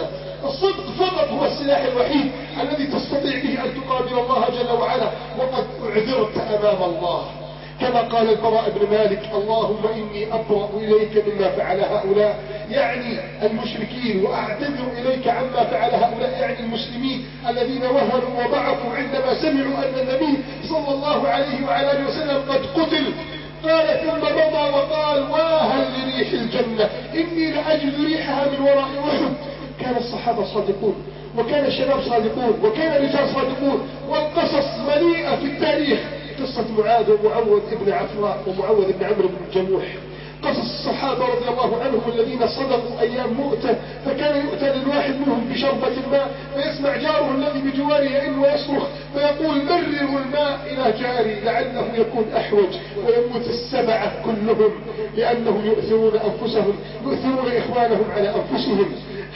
الصدق فقط هو السلاح الوحيد الذي تستطيع به أن تقابل الله جل وعلا وقد أعذرت أمام الله، كما قال البراء بن مالك: اللهم إني أبرأ إليك مما فعل هؤلاء، يعني المشركين، وأعتذر إليك عما فعل هؤلاء، يعني المسلمين الذين وهنوا وضعفوا عندما سمعوا أن النبي صلى الله عليه وعلى آله وسلم قد قتل. قال ثم مضى وقال: واها لريح الجنة إني لأجد ريحها من وراء أحد. كان الصحابة صادقون، وكان الشباب صادقون، وكان الرجال صادقون، والقصص مليئة في التاريخ. قصة معاذ ومعوذ بن عفراء ومعوذ بن عمرو بن الجموح، قصص الصحابة رضي الله عنهم الذين صدقوا أيام مؤتة، فكان يؤتى للواحد منهم بشربة الماء فيسمع جاره الذي بجواره يئن ويصرخ فيقول: مرروا الماء إلى جاري لعله يكون أحوج، ويموت السبعة كلهم لأنهم يؤثرون أنفسهم، يؤثرون إخوانهم على أنفسهم.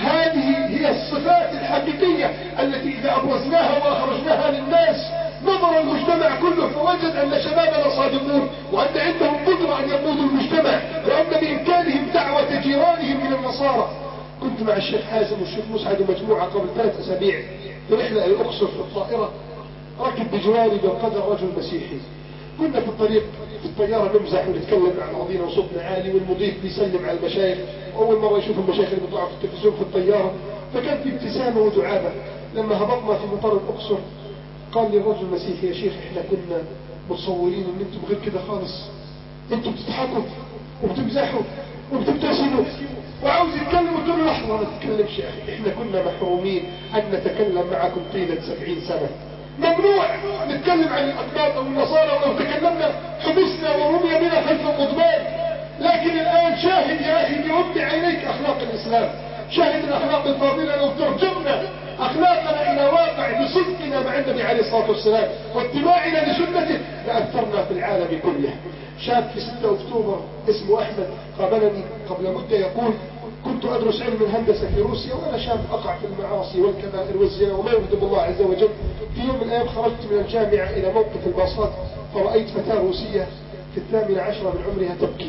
هذه هي الصفات الحقيقية التي إذا أبرزناها وأخرجناها للناس نظر المجتمع كله فوجد أن شبابنا صادقون، وأن عندهم قدرة أن يقودوا المجتمع، وأن بإمكانهم دعوة جيرانهم من النصارى. كنت مع الشيخ حازم والشيخ مسعد ومجموعة قبل ثلاث أسابيع في رحلة إلى الأقصر في الطائرة، ركب بجواري بالقدر رجل مسيحي. كنا في الطريق في الطيارة نمزح ونتكلم مع بعضينا وصوتنا عالي، والمضيف بيسلم على المشايخ، وأول مرة يشوف المشايخ اللي بيطلعوا في التلفزيون في الطيارة، فكان في ابتسامة ودعابة. لما هبطنا في مطار الأقصر قال لي الرجل المسيحي: يا شيخ احنا كنا متصورين ان انتم غير كده خالص، انتم بتضحكوا وبتمزحوا وبتبتسموا. وعاوز يتكلم، قلت له: لحظة ما تتكلمش يا اخي، احنا كنا محرومين ان نتكلم معكم طيلة سبعين سنة، ممنوع نتكلم عن الأقباط او النصارى، ولو تكلمنا حبسنا ورمي بنا خلف القضبان. لكن الآن شاهد يا أخي بأم عينيك أخلاق الإسلام، شاهد الأخلاق الفاضلة. لو ترجمنا أخلاقنا إلى واقع بصدقنا مع النبي عليه الصلاة والسلام واتباعنا لسنته لأثرنا في العالم كله. شاب في ستة أكتوبر اسمه أحمد قابلني قبل مدة يقول: كنت أدرس علم الهندسة في روسيا وأنا شاب أقع في المعاصي والكبائر والزنا وما يغضب الله عز وجل. في يوم من الأيام خرجت من الجامعة إلى موقف الباصات فرأيت فتاة روسية في الثامنة عشرة من عمرها تبكي.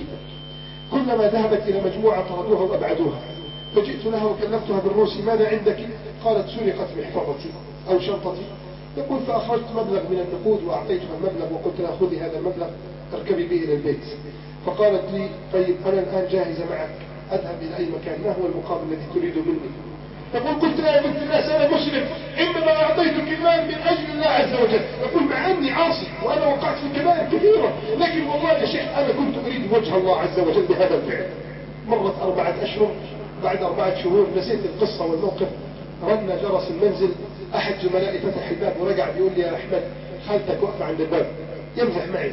كلما ذهبت إلى مجموعة طردوها وأبعدوها، فجئت لها وكلمتها بالروسي: ماذا عندك؟ قالت: سرقت محفظتي أو شنطتي. يقول: فأخرجت مبلغ من النقود وأعطيتها المبلغ وقلت لها: خذي هذا المبلغ اركبي به إلى البيت. فقالت لي: طيب أنا الآن جاهزة معك، أذهب إلى أي مكان، ما هو المقابل الذي تريده مني؟ يقول: قلت لها: يا بنت الناس أنا مسلم، إنما أعطيتك المال من أجل الله عز وجل. يقول: مع أني عاصي وأنا وقعت في كبائر كثيرة، لكن والله يا شيخ أنا كنت أريد وجه الله عز وجل بهذا الفعل. مرت أربعة أشهر، بعد أربعة شهور نسيت القصة والموقف، رن جرس المنزل، أحد زملائي فتح الباب ورجع بيقول لي: يا أحمد خالتك واقفة عند الباب يمزح معي.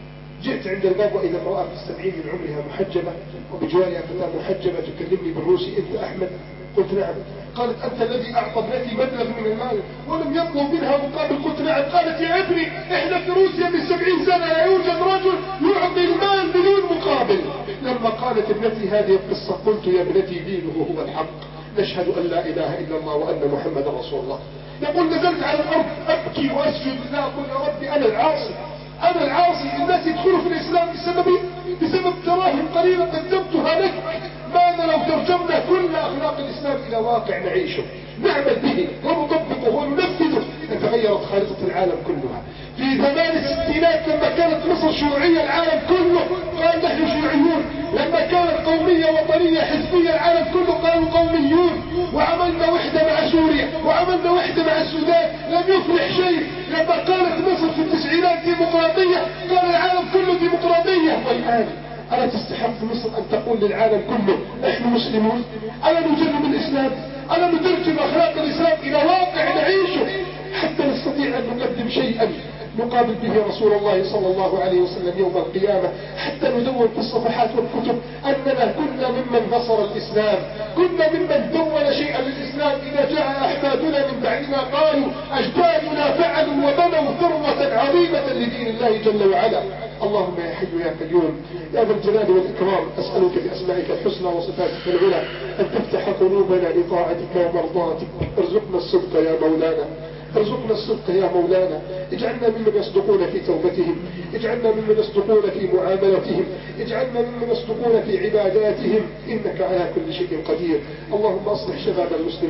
جئت عند الباب وإذا امرأة في السبعين من عمرها محجبة وبجوارها فتاة محجبة تكلمني بالروسي: أنت أحمد؟ قلت: نعم. قالت: أنت الذي أعطى ابنتي مبلغ من المال ولم يطلب منها مقابل؟ قلت: نعم. قالت: يا ابني إحنا في روسيا من سبعين سنة لا يوجد رجل يعطي المال بدون مقابل. لما قالت ابنتي هذه القصة قلت: يا ابنتي دينه هو الحق، نشهد أن لا إله إلا الله وأن محمد رسول الله. يقول: نزلت على الأرض أبكي وأسجد لله، أقول: يا ربي أنا العاصي، أنا العاصي، الناس يدخلوا في الإسلام بسبب بسبب دراهم قليلة قدمتها لك. ماذا لو ترجمنا كل أخلاق الإسلام إلى واقع نعيشه، نعمل به ونطبقه وننفذه، لتغيرت خارطة العالم كلها. في زمان الستينات لما كانت مصر شيوعية العالم كله قال نحن شيوعيون، لما كانت قومية وطنية حزبية العالم كله قالوا قوميون، وعملنا وحدة مع سوريا وعملنا وحدة مع السودان، لم يفلح شيء. لما قالت مصر في التسعينات ديمقراطية قال العالم كله ديمقراطية. والآن ألا تستحق مصر أن تقول للعالم كله نحن مسلمون؟ ألا نجرب الإسلام؟ ألا نترجم أخلاق الإسلام إلى واقع نعيشه حتى نستطيع أن نقدم شيئا نقابل به رسول الله صلى الله عليه وسلم يوم القيامة، حتى ندون في الصفحات والكتب أننا كنا ممن نصر الإسلام، كنا ممن دون شيئا للإسلام. إذا جاء أحفادنا من بعدنا قالوا أجدادنا فعلوا وبنوا ثروة عظيمة لدين الله جل وعلا. اللهم يا حي يا قيوم يا ذا الجلال والإكرام، أسألك بأسمائك الحسنى وصفاتك العلى أن تفتح قلوبنا لطاعتك ومرضاتك. ارزقنا الصدق يا مولانا، ارزقنا الصدق يا مولانا، اجعلنا ممن يصدقون في توبتهم، اجعلنا ممن يصدقون في معاملتهم، اجعلنا ممن يصدقون في عباداتهم، إنك على كل شيء قدير. اللهم أصلح شباب المسلمين،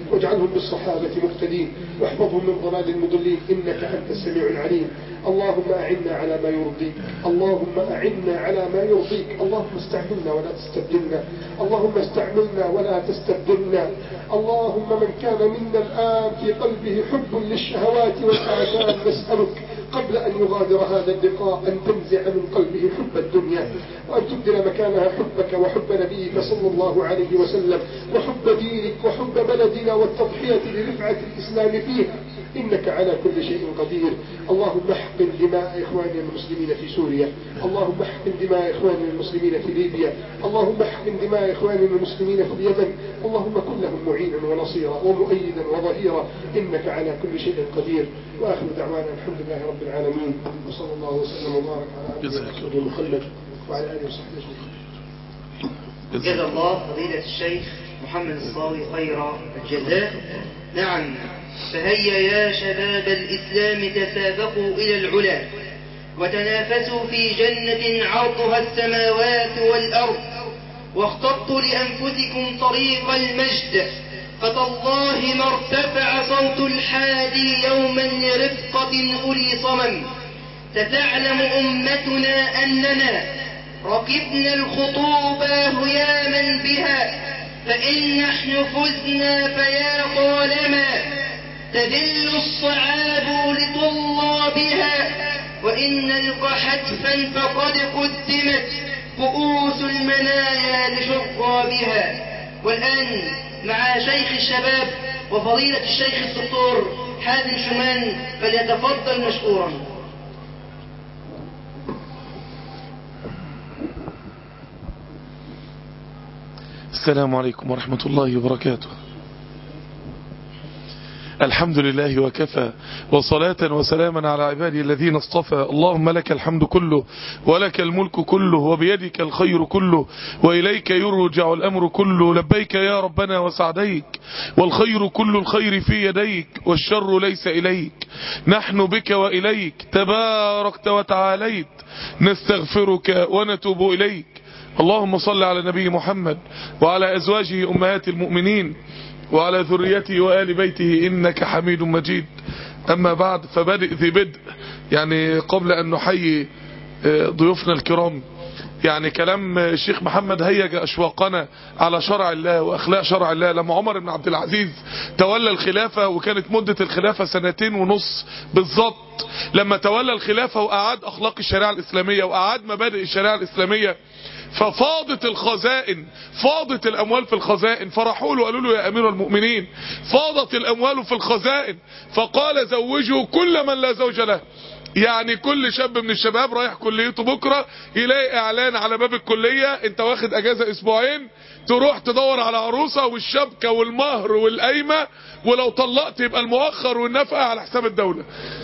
واجعلهم بالصحابة مقتدين، واحفظهم من ضلال المضلين، إنك أنت السميع العليم. اللهم أعنا على ما يرضيك، اللهم أعنا على ما يرضيك، اللهم استعملنا ولا تستبدلنا، اللهم استعملنا ولا تستبدلنا. اللهم من كان منا الآن في قلبه حب للشهوات والآثام نسألك قبل أن يغادر هذا اللقاء أن تنزع من قلبه حب الدنيا، وأن تبدل مكانها حبك وحب نبيك صلى الله عليه وسلم، وحب دينك وحب بلدنا والتضحية لرفعة الإسلام فيها، إنك على كل شيء قدير. اللهم احقن دماء إخواننا المسلمين في سوريا، اللهم احقن دماء إخواننا المسلمين في ليبيا، اللهم احقن دماء إخواننا المسلمين في اليمن، اللهم كن لهم معينا ونصيرا ومؤيدا وظهيرا، إنك على كل شيء قدير. وآخر دعوانا الحمد لله رب العالمين، وصلى الله وسلم وبارك على عبده ورسوله محمد وعلى آله وصحبه أجمعين.
جزا الله فضيلة الشيخ محمد الصاوي خير الجزاء. نعم، فهيا يا شباب الإسلام تسابقوا إلى العلا، وتنافسوا في جنة عرضها السماوات والأرض، واختطوا لأنفسكم طريق المجد، فتالله ما ارتفع صوت الحادي يوما لرفقة أولي صمم. ستعلم أمتنا أننا ركبنا الخطوب هياما بها، فإن نحن فزنا فيا طالما تذل الصعاب لطلابها، وإن نلقى حتفا فقد قدمت كؤوس المنايا لشرابها. والآن مع شيخ الشباب وفضيلة الشيخ الدكتور حازم شومان، فليتفضل مشكورا.
السلام عليكم ورحمة الله وبركاته. الحمد لله وكفى، وصلاة وسلاما على عبادي الذين اصطفى. اللهم لك الحمد كله، ولك الملك كله، وبيدك الخير كله، وإليك يرجع الأمر كله. لبيك يا ربنا وسعديك، والخير كل الخير في يديك، والشر ليس إليك. نحن بك وإليك تباركت وتعاليت، نستغفرك ونتوب إليك. اللهم صل على نبي محمد وعلى أزواجه أمهات المؤمنين وعلى ذريته وآل بيته إنك حميد مجيد. أما بعد، فبدء ذي بدء. يعني قبل أن نحيي ضيوفنا الكرام، يعني كلام الشيخ محمد هيج أشواقنا على شرع الله وأخلاق شرع الله. لما عمر بن عبد العزيز تولى الخلافة، وكانت مدة الخلافة سنتين ونص بالضبط، لما تولى الخلافة وأعاد أخلاق الشريعة الإسلامية وأعاد مبادئ الشريعة الإسلامية، ففاضت الخزائن، فاضت الأموال في الخزائن. فرحوا له قالوا له يا أمير المؤمنين فاضت الأموال في الخزائن، فقال زوجوا كل من لا زوج له. يعني كل شاب من الشباب رايح كليته بكرة يلاقي اعلان على باب الكلية انت واخد اجازة اسبوعين، تروح تدور على عروسة والشبكة والمهر والقايمة، ولو طلقت يبقى المؤخر والنفقة على حساب الدولة.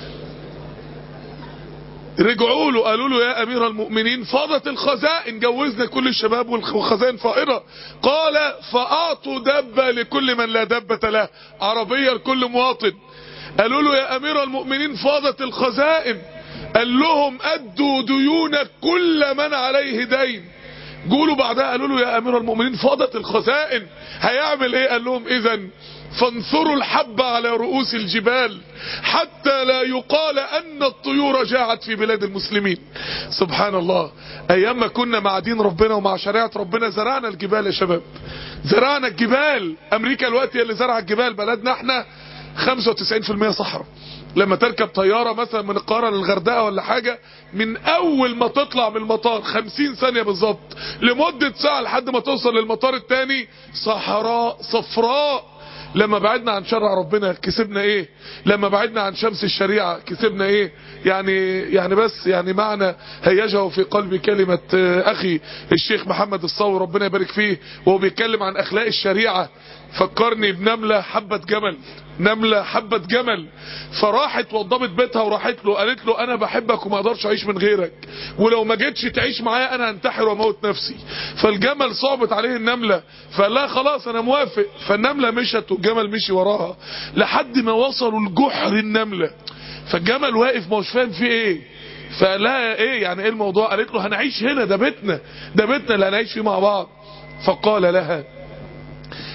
رجعوا له قالوا له يا امير المؤمنين فاضت الخزائن، جوزنا كل الشباب والخزائن فائضة. قال فاعطوا دبة لكل من لا دبة له، عربية لكل مواطن. قالوا له يا امير المؤمنين فاضت الخزائن، قال لهم ادوا ديون كل من عليه دين. قولوا بعدها قالوا له يا امير المؤمنين فاضت الخزائن، هيعمل ايه؟ قال لهم اذن فانثروا الحب على رؤوس الجبال حتى لا يقال ان الطيور جاعت في بلاد المسلمين. سبحان الله، ايام ما كنا مع دين ربنا ومع شريعة ربنا زرعنا الجبال يا شباب، زرعنا الجبال. امريكا الوقت هي اللي زرع الجبال، بلدنا احنا خمسة وتسعين في المية صحراء. لما تركب طيارة مثلا من القاهرة للغردقة ولا حاجة، من اول ما تطلع من المطار خمسين ثانية بالظبط لمدة ساعة لحد ما توصل للمطار التاني صحراء صفراء. لما بعدنا عن شرع ربنا كسبنا ايه؟ لما بعدنا عن شمس الشريعة كسبنا ايه؟ يعني يعني بس يعني معنى هيجه في قلبي كلمة اخي الشيخ محمد الصاوي ربنا يبارك فيه، وهو بيتكلم عن اخلاق الشريعة، فكرني بنملة حبة جمل. نملة حبة جمل، فراحت وضبت بيتها وراحت له قالت له انا بحبك وما اقدرش اعيش من غيرك، ولو ما جيتش تعيش معايا انا هنتحر واموت نفسي. فالجمل صعبت عليه النملة، فقال لها خلاص انا موافق. فالنملة مشت والجمل مشي وراها لحد ما وصلوا لجحر النملة. فالجمل واقف ما هوش فاهم فيه ايه، فقال لها ايه يعني ايه الموضوع؟ قالت له هنعيش هنا، ده بيتنا، ده بيتنا اللي هنعيش فيه مع بعض. فقال لها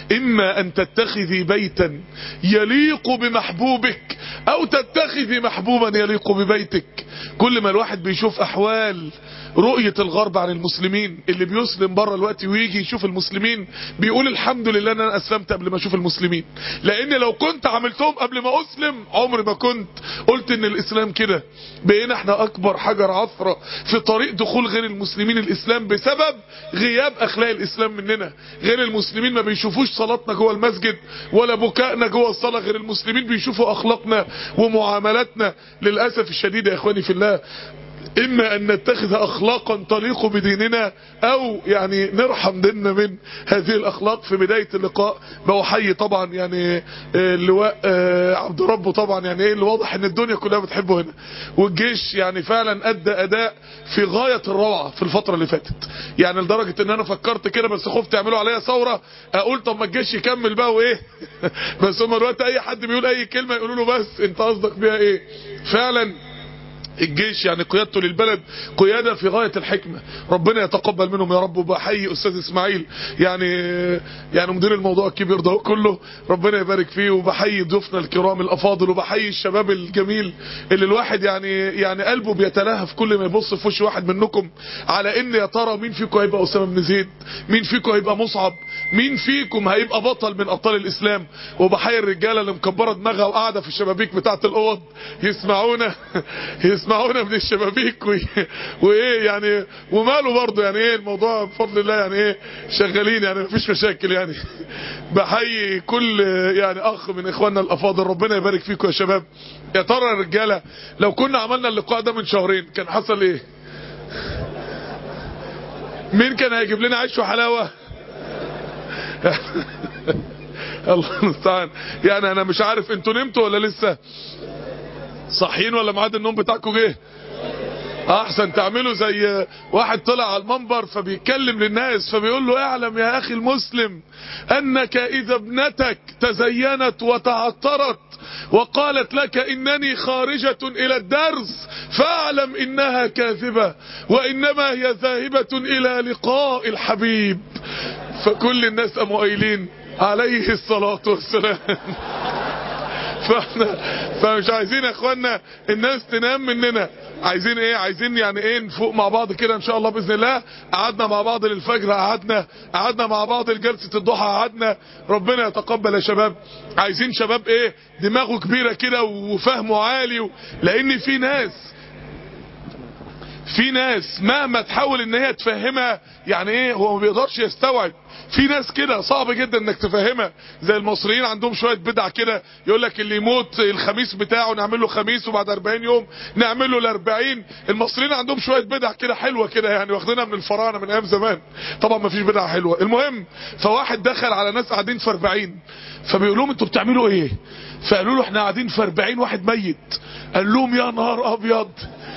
اما ان تتخذي بيتا يليق بمحبوبك او تتخذي محبوبا يليق ببيتك. كل ما الواحد بيشوف احوال رؤية الغرب عن المسلمين، اللي بيسلم بره الوقت ويجي يشوف المسلمين بيقول الحمد لله ان انا اسلمت قبل ما اشوف المسلمين، لان لو كنت عملتهم قبل ما اسلم عمري ما كنت قلت ان الاسلام كده. بقينا احنا اكبر حجر عثرة في طريق دخول غير المسلمين الاسلام بسبب غياب اخلاق الاسلام مننا. غير المسلمين ما بيشوفوش صلاتنا جوه المسجد ولا بكائنا جوه الصلاة، غير المسلمين بيشوفوا اخلاقنا ومعاملاتنا. للاسف الشديد يا اخواني في الله، اما ان نتخذ اخلاقا تليق بديننا او يعني نرحم ديننا من هذه الاخلاق. في بداية اللقاء بوحيي طبعا يعني اللواء عبد ربه طبعا، يعني ايه اللي واضح ان الدنيا كلها بتحبه هنا، والجيش يعني فعلا ادى اداء في غاية الروعة في الفترة اللي فاتت، يعني لدرجة ان انا فكرت كده بس خفت يعملوا عليا ثورة، اقول طب ما الجيش يكمل بقى وايه بس هم الوقت اي حد بيقول اي كلمة يقولوا له بس انت قصدك بيها ايه. فعلا الجيش يعني قيادته للبلد قيادة في غاية الحكمة، ربنا يتقبل منهم يا رب. وبحيي استاذ اسماعيل يعني يعني مدير الموضوع الكبير ده كله، ربنا يبارك فيه. وبحيي ضيوفنا الكرام الافاضل، وبحيي الشباب الجميل اللي الواحد يعني يعني قلبه بيتلهف كل ما يبص في وش واحد منكم، على ان يا ترى مين فيكم هيبقى اسامه بن زيد، مين فيكم هيبقى مصعب، مين فيكم هيبقى بطل من ابطال الاسلام. وبحيي الرجاله اللي مكبره دماغها وقاعده في الشبابيك بتاعه الاوض يسمعونا يسمعونا من الشبابيك وايه يعني، وماله برضه يعني ايه الموضوع بفضل الله يعني ايه شغالين يعني مفيش مشاكل يعني. بحيي كل يعني اخ من اخواننا الافاضل، ربنا يبارك فيكم يا شباب. يا ترى يا رجاله لو كنا عملنا اللقاء ده من شهرين كان حصل ايه؟ مين كان هيجيب لنا عيش وحلاوه؟ الله المستعان. يعني انا مش عارف انتوا نمتوا ولا لسه صاحيين ولا ميعاد النوم بتاعكم جه؟ احسن تعملوا زي واحد طلع على المنبر فبيتكلم للناس فبيقول له اعلم يا اخي المسلم انك اذا ابنتك تزينت وتعطرت وقالت لك انني خارجة الى الدرس فاعلم انها كاذبة وانما هي ذاهبة الى لقاء الحبيب. فكل الناس قاموا قايلين عليه الصلاة والسلام. فاحنا فمش عايزين يا اخوانا الناس تنام مننا، عايزين ايه؟ عايزين يعني ايه نفوق مع بعض كده ان شاء الله باذن الله. قعدنا مع بعض للفجر، قعدنا قعدنا مع بعض لجلسه الضحى، قعدنا. ربنا يتقبل يا شباب. عايزين شباب ايه دماغه كبيره كده وفهمه عالي و... لان في ناس في ناس مهما تحاول ان هي تفهمها يعني ايه هو ما بيقدرش يستوعب. في ناس كده صعب جدا انك تفهمها، زي المصريين عندهم شويه بدع كده، يقول لك اللي يموت الخميس بتاعه نعمل له خميس وبعد أربعين يوم نعمل له الأربعين. المصريين عندهم شويه بدع كده حلوه كده يعني واخدينها من الفراعنه من ايام زمان. طبعا ما فيش بدع حلوه. المهم فواحد دخل على ناس قاعدين في أربعين فبيقول لهم انتوا بتعملوا ايه؟ فقالوا له احنا قاعدين في أربعين واحد ميت. قال لهم يا نهار ابيض،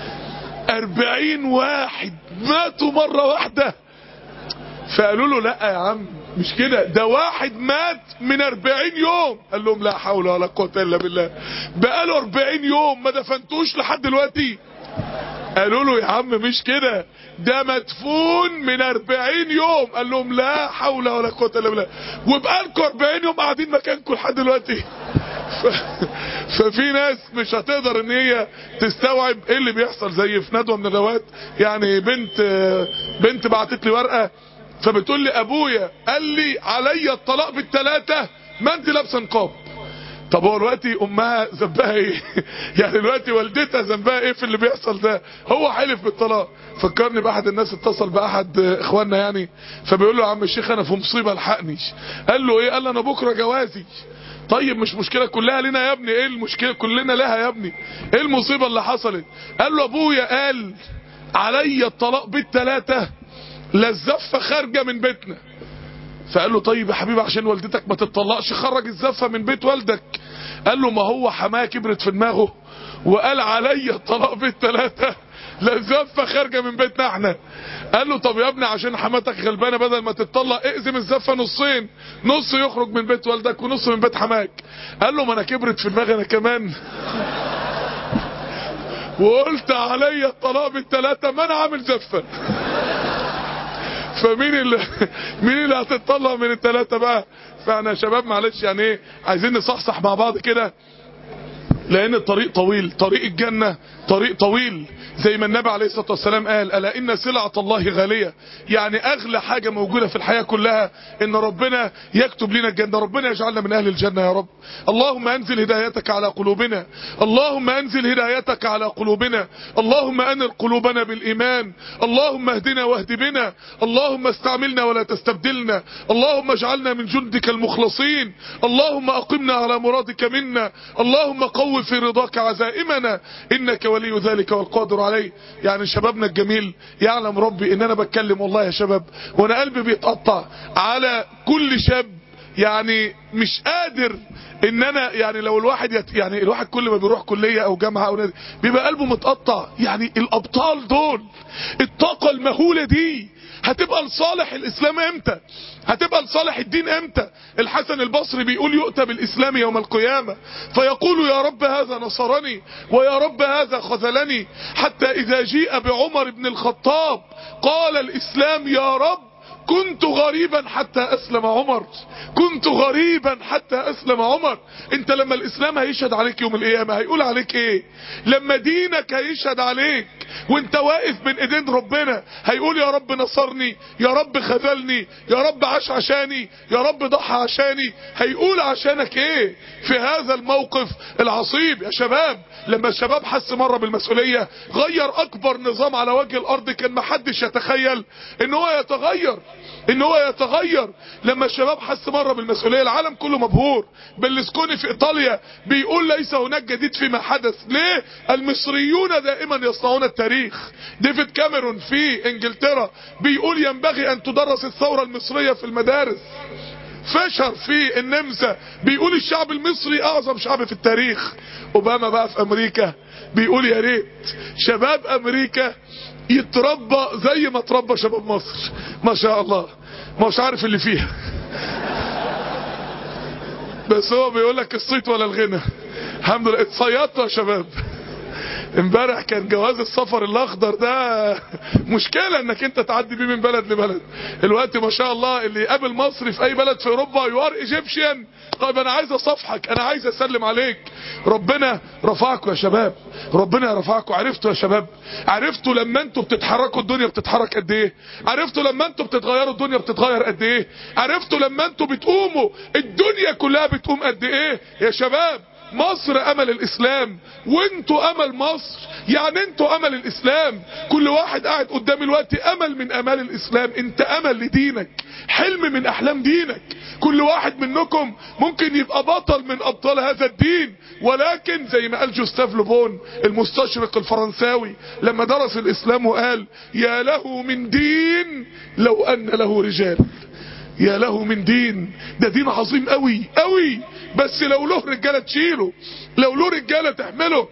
أربعين واحد ماتوا مرة واحدة. فقالوا له لا يا عم مش كده، ده واحد مات من أربعين يوم. قال لهم لا حول ولا قوة الا بالله، بقاله أربعين يوم ما دفنتوش لحد دلوقتي؟ قالوا له يا عم مش كده، ده مدفون من أربعين يوم. قال لهم لا حول ولا قوة الا بالله، وبقالكم أربعين يوم قاعدين مكانكم لحد دلوقتي. ف... ففي ناس مش هتقدر ان هي تستوعب ايه اللي بيحصل. زي في ندوه من الندوات يعني بنت بنت بعتت لي ورقه فبتقول لي ابويا قال لي عليا الطلاق بالثلاثه ما انت لابسه نقاب. طب هو دلوقتي امها ذنبها ايه؟ يعني دلوقتي والدتها ذنبها ايه في اللي بيحصل ده؟ هو حلف بالطلاق. فكرني باحد الناس اتصل باحد اخواننا يعني فبيقول له يا عم الشيخ انا في مصيبه الحقني. قال له ايه؟ قال له انا بكره جوازي. طيب مش مشكلة كلها لنا يا ابني، ايه المشكلة كلنا لها يا ابني، ايه المصيبة اللي حصلت؟ قال له ابويا قال عليا الطلاق بالثلاثة لا الزفة خارجة من بيتنا. فقال له طيب يا حبيبي عشان والدتك ما تتطلقش خرج الزفة من بيت والدك. قال له ما هو حماه كبرت في دماغه وقال عليا الطلاق بالثلاثة لا الزفة خارجة من بيتنا احنا. قال له طب يا ابني عشان حماتك غلبانه بدل ما تتطلق اقسم الزفه نصين، نص يخرج من بيت والدك ونص من بيت حماك. قال له ما انا كبرت في دماغي انا كمان وقلت عليا الطلاق بالثلاثه ما انا عامل زفه. فمين اللي مين اللي هتطلع من الثلاثه بقى؟ فاحنا يا شباب معلش يعني ايه، عايزين نصحصح مع بعض كده، لان الطريق طويل، طريق الجنة طريق طويل، زي ما النبي عليه الصلاة والسلام قال: ألا إن سلعة الله غالية. يعني أغلى حاجة موجودة في الحياة كلها إن ربنا يكتب لنا الجنة، ربنا يجعلنا من أهل الجنة يا رب. اللهم أنزل هدايتك على قلوبنا، اللهم أنزل هدايتك على قلوبنا، اللهم أنر قلوبنا بالإيمان، اللهم اهدنا واهد بنا، اللهم استعملنا ولا تستبدلنا، اللهم اجعلنا من جندك المخلصين، اللهم أقمنا على مرادك منا، اللهم قو في رضاك عزائمنا، إنك ولي ذلك والقادر عليه. يعني شبابنا الجميل يعلم ربي إن أنا بتكلم والله يا شباب وأنا قلبي بيتقطع على كل شاب، يعني مش قادر ان انا يعني لو الواحد يت يعني الواحد كل ما بيروح كلية او جامعة او نادي بيبقى قلبه متقطع. يعني الابطال دول الطاقة المهولة دي هتبقى لصالح الاسلام امتى؟ هتبقى لصالح الدين امتى؟ الحسن البصري بيقول: يؤتى بالاسلام يوم القيامة فيقول: يا رب هذا نصرني ويا رب هذا خذلني، حتى اذا جيء بعمر بن الخطاب قال الاسلام: يا رب كنت غريبا حتى اسلم عمر، كنت غريبا حتى اسلم عمر. انت لما الاسلام هيشهد عليك يوم القيامة هيقول عليك ايه؟ لما دينك هيشهد عليك وانت واقف بين ايدين ربنا هيقول: يا رب نصرني، يا رب خذلني، يا رب عاش عشاني، يا رب ضحى عشاني. هيقول عشانك ايه في هذا الموقف العصيب؟ يا شباب لما الشباب حس مرة بالمسؤولية غير اكبر نظام على وجه الارض كان محدش يتخيل ان هو يتغير، ان هو يتغير. لما الشباب حس مرة بالمسؤولية العالم كله مبهور. بلسكوني في ايطاليا بيقول: ليس هناك جديد فيما حدث. ليه؟ المصريون دائما يصنعون التاريخ. ديفيد كاميرون في انجلترا بيقول: ينبغي ان تدرس الثورة المصرية في المدارس. فشر في النمسا بيقول: الشعب المصري اعظم شعب في التاريخ. اوباما بقى في امريكا بيقول: يا ريت شباب امريكا يتربى زي ما تربى شباب مصر. ما شاء الله، ما مش عارف اللي فيها بس هو بيقول لك الصيت ولا الغنى. الحمد لله اتصيدتوا يا شباب. امبارح كان جواز السفر الاخضر ده مشكلة انك انت تعدي بيه من بلد لبلد. الوقت ما شاء الله اللي يقابل مصري في اي بلد في اوروبا: يو ار ايجيبشن. طيب انا عايز اصافحك، انا عايز اسلم عليك. ربنا رفعكم يا شباب، ربنا رفعكم. عرفتوا يا شباب؟ عرفتوا لما انتوا بتتحركوا الدنيا بتتحرك قد ايه؟ عرفتوا لما انتوا بتتغيروا الدنيا بتتغير قد ايه؟ عرفتوا لما انتوا بتقوموا الدنيا كلها بتقوم قد ايه؟ يا شباب مصر امل الاسلام وانتوا امل مصر، يعني انتوا امل الاسلام. كل واحد قاعد قدام الوقت امل من امال الاسلام. انت امل لدينك، حلم من احلام دينك. كل واحد منكم ممكن يبقى بطل من ابطال هذا الدين، ولكن زي ما قال جوستاف لوبون المستشرق الفرنساوي لما درس الاسلام وقال: يا له من دين لو ان له رجال. يا له من دين، ده دين عظيم قوي قوي، بس لو له رجالة تشيله، لو له رجالة تحمله،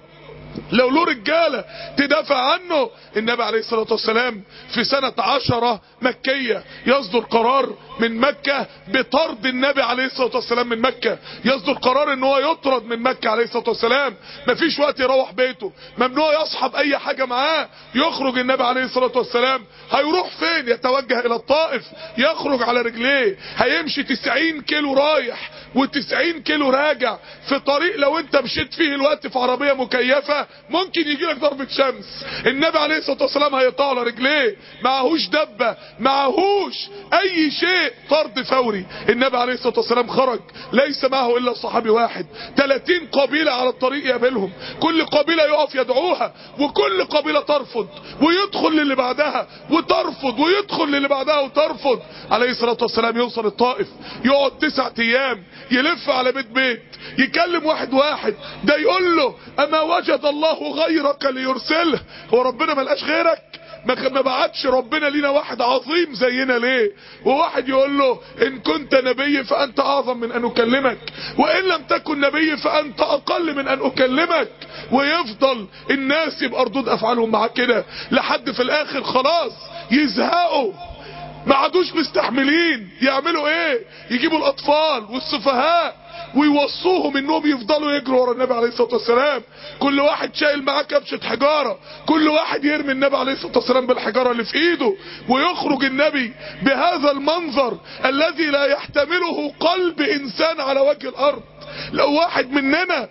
لو له رجالة تدافع عنه. النبي عليه الصلاة والسلام في سنة عشرة مكية يصدر قرار من مكة بطرد النبي عليه الصلاة والسلام من مكة. يصدر قرار ان هو يطرد من مكة عليه الصلاة والسلام، مفيش وقت يروح بيته، ممنوع يصحب اي حاجة معاه. يخرج النبي عليه الصلاة والسلام، هيروح فين؟ يتوجه الى الطائف، يخرج على رجليه، هيمشي تسعين كيلو رايح وتسعين كيلو راجع في طريق لو انت مشيت فيه الوقت في عربية مكيفة ممكن يجي لك ضربة شمس. النبي عليه الصلاة والسلام هيقطع على رجليه، معهوش دبة، معهوش اي شيء، طرد فوري. النبي عليه الصلاة والسلام خرج ليس معه الا صحابي واحد، ثلاثين قبيلة على الطريق يقابلهم، كل قبيلة يقف يدعوها وكل قبيلة ترفض ويدخل للي بعدها وترفض ويدخل للي بعدها وترفض. عليه الصلاة والسلام يوصل الطائف، يقعد تسعة ايام يلف على بيت بيت، يكلم واحد واحد، ده يقول له: اما وجد الله غيرك ليرسله؟ هو ربنا ملقاش غيرك؟ ما بعتش ربنا لينا واحد عظيم زينا ليه؟ وواحد يقول له: ان كنت نبي فانت اعظم من ان اكلمك، وان لم تكن نبي فانت اقل من ان اكلمك. ويفضل الناس يبقى ردود افعالهم معاه كده لحد في الاخر خلاص يزهقوا. ما عادوش مستحملين. يعملوا ايه؟ يجيبوا الاطفال والسفهاء ويوصوهم انهم يفضلوا يجروا ورا النبي عليه الصلاه والسلام، كل واحد شايل معاه كبشه حجاره، كل واحد يرمي النبي عليه الصلاه والسلام بالحجاره اللي في ايده، ويخرج النبي بهذا المنظر الذي لا يحتمله قلب انسان على وجه الارض. لو واحد مننا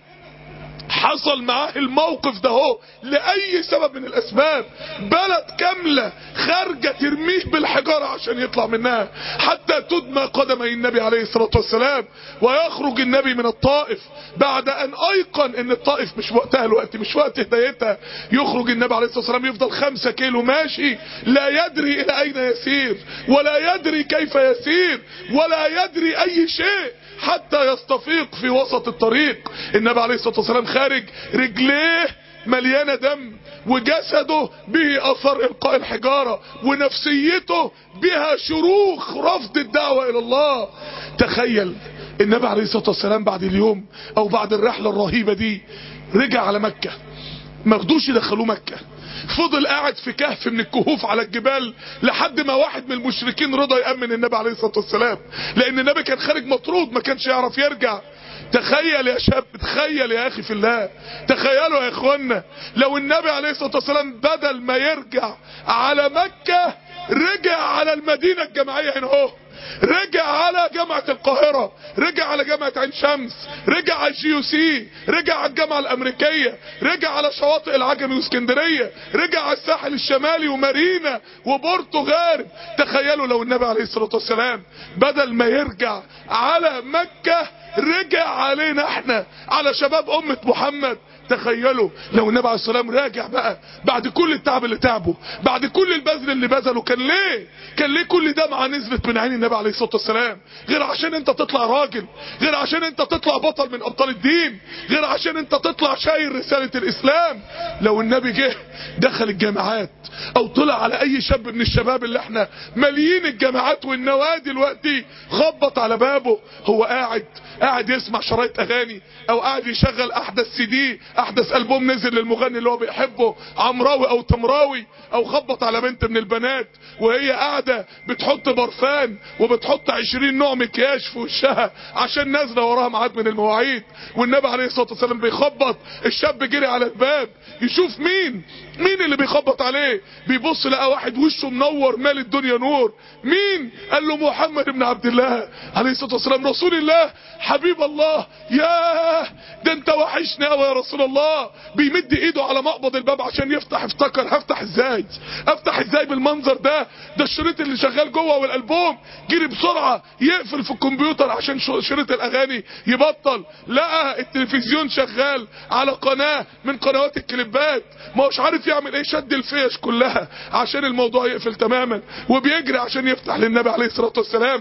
حصل معاه الموقف ده هو لأي سبب من الأسباب، بلد كاملة خارجة ترميه بالحجارة عشان يطلع منها حتى تدمى قدمي النبي عليه الصلاة والسلام، ويخرج النبي من الطائف بعد أن أيقن أن الطائف مش وقتها الوقت، مش وقت هدايتها. يخرج النبي عليه الصلاة والسلام يفضل خمسة كيلو ماشي، لا يدري إلى أين يسير، ولا يدري كيف يسير، ولا يدري أي شيء، حتى يستفيق في وسط الطريق. النبي عليه الصلاة والسلام خارج رجليه مليانة دم، وجسده به اثر القاء الحجارة، ونفسيته بها شروخ رفض الدعوة الى الله. تخيل النبي عليه الصلاة والسلام بعد اليوم او بعد الرحلة الرهيبة دي رجع على مكة، ما رضوش يدخلوه مكة، فضل قاعد في كهف من الكهوف على الجبال لحد ما واحد من المشركين رضى يأمن النبي عليه الصلاة والسلام، لان النبي كان خارج مطرود ما كانش يعرف يرجع. تخيل يا شاب، تخيل يا اخي في الله، تخيلوا يا اخوانا لو النبي عليه الصلاة والسلام بدل ما يرجع على مكة رجع على المدينة الجامعية هنا اهو، رجع على جامعة القاهرة، رجع على جامعة عين شمس، رجع على الجي يو سي، رجع على الجامعة الامريكية، رجع على شواطئ العجمي واسكندرية، رجع على الساحل الشمالي ومارينا وبورتو غارب. تخيلوا لو النبي عليه الصلاة والسلام بدل ما يرجع على مكة رجع علينا احنا، على شباب امة محمد. تخيلوا لو النبي عليه الصلاة والسلام راجع بقى بعد كل التعب اللي تعبه، بعد كل البذل اللي بذله. كان ليه كان ليه كل دمعة نزلت من عين النبي عليه الصلاة والسلام؟ غير عشان انت تطلع راجل، غير عشان انت تطلع بطل من ابطال الدين، غير عشان انت تطلع شايل رسالة الاسلام. لو النبي جه دخل الجامعات او طلع على اي شاب من الشباب اللي احنا مليين الجامعات والنوادي دلوقتي، خبط على بابه هو قاعد قاعد يسمع شرايط اغاني، او قاعد يشغل احدث سي دي، احدث البوم نزل للمغني اللي هو بيحبه عمراوي او تمراوي، او خبط على بنت من البنات وهي قاعده بتحط برفان وبتحط عشرين نوع مكياج في وشها عشان نازله وراها ميعاد من المواعيد، والنبي عليه الصلاه والسلام بيخبط، الشاب جري على الباب يشوف مين مين اللي بيخبط عليه، بيبص لقى واحد وشه منور مال الدنيا نور. مين؟ قال له محمد بن عبد الله عليه الصلاه والسلام، رسول الله حبيب الله. ياه ده انت وحشني قوي يا رسول الله. بيمد ايده على مقبض الباب عشان يفتح، افتكر هفتح ازاي افتح ازاي بالمنظر ده، ده الشريط اللي شغال جوه والالبوم. جري بسرعه يقفل في الكمبيوتر عشان شريط الاغاني يبطل، لقى التلفزيون شغال على قناه من قنوات الكليبات، ما هوش عارف يعمل ايه، شد الفيش كلها عشان الموضوع يقفل تماما، وبيجري عشان يفتح للنبي عليه الصلاه والسلام.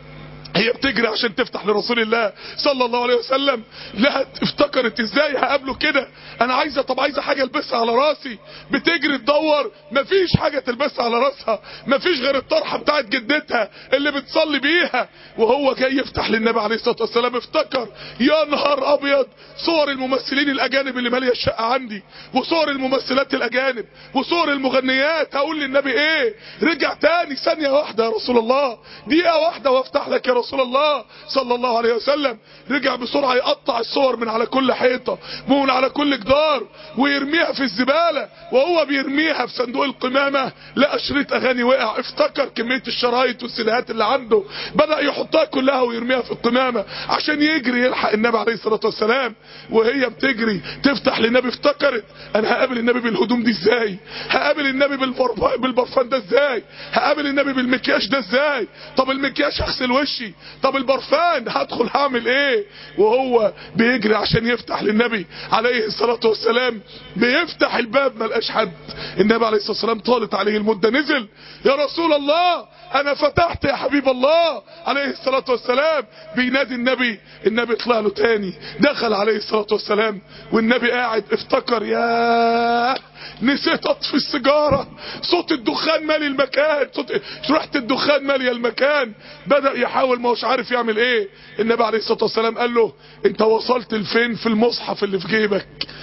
هي بتجري عشان تفتح لرسول الله صلى الله عليه وسلم. لا افتكرت ازاي هقابله كده، انا عايزه طب عايزه حاجه البسها على راسي. بتجري تدور مفيش حاجه تلبسها على راسها، مفيش غير الطرحه بتاعت جدتها اللي بتصلي بيها. وهو جاي يفتح للنبي عليه الصلاه والسلام افتكر يا نهار ابيض صور الممثلين الاجانب اللي ماليه الشقه عندي، وصور الممثلات الاجانب، وصور المغنيات. هقول للنبي ايه؟ رجع تاني ثانيه واحده يا رسول الله، دقيقه واحده وافتح لك يا رسول الله صلى الله عليه وسلم. رجع بسرعه يقطع الصور من على كل حيطه ومن على كل جدار ويرميها في الزباله. وهو بيرميها في صندوق القمامه لقى شريط اغاني وقع، افتكر كميه الشرايط والسيديهات اللي عنده، بدا يحطها كلها ويرميها في القمامه عشان يجري يلحق النبي عليه الصلاه والسلام. وهي بتجري تفتح للنبي افتكرت انا هقابل النبي بالهدوم دي ازاي، هقابل النبي بالبرفان ده ازاي، هقابل النبي بالمكياج ده ازاي، طب المكياج هغسل وشي، طب البرفان هدخل هعمل ايه. وهو بيجري عشان يفتح للنبي عليه الصلاة والسلام، بيفتح الباب ما لقاش حد. النبي عليه الصلاة والسلام طالت عليه المدة، نزل يا رسول الله انا فتحت يا حبيب الله عليه الصلاة والسلام. بينادي النبي، النبي طلع له تاني دخل عليه الصلاة والسلام، والنبي قاعد افتكر يا نسيت اطفي السيجاره، صوت الدخان مالي المكان، صوت ريحه الدخان ماليه المكان. بدا يحاول ما هوش عارف يعمل ايه. النبي عليه الصلاه والسلام قال له انت وصلت لفين في المصحف اللي في جيبك؟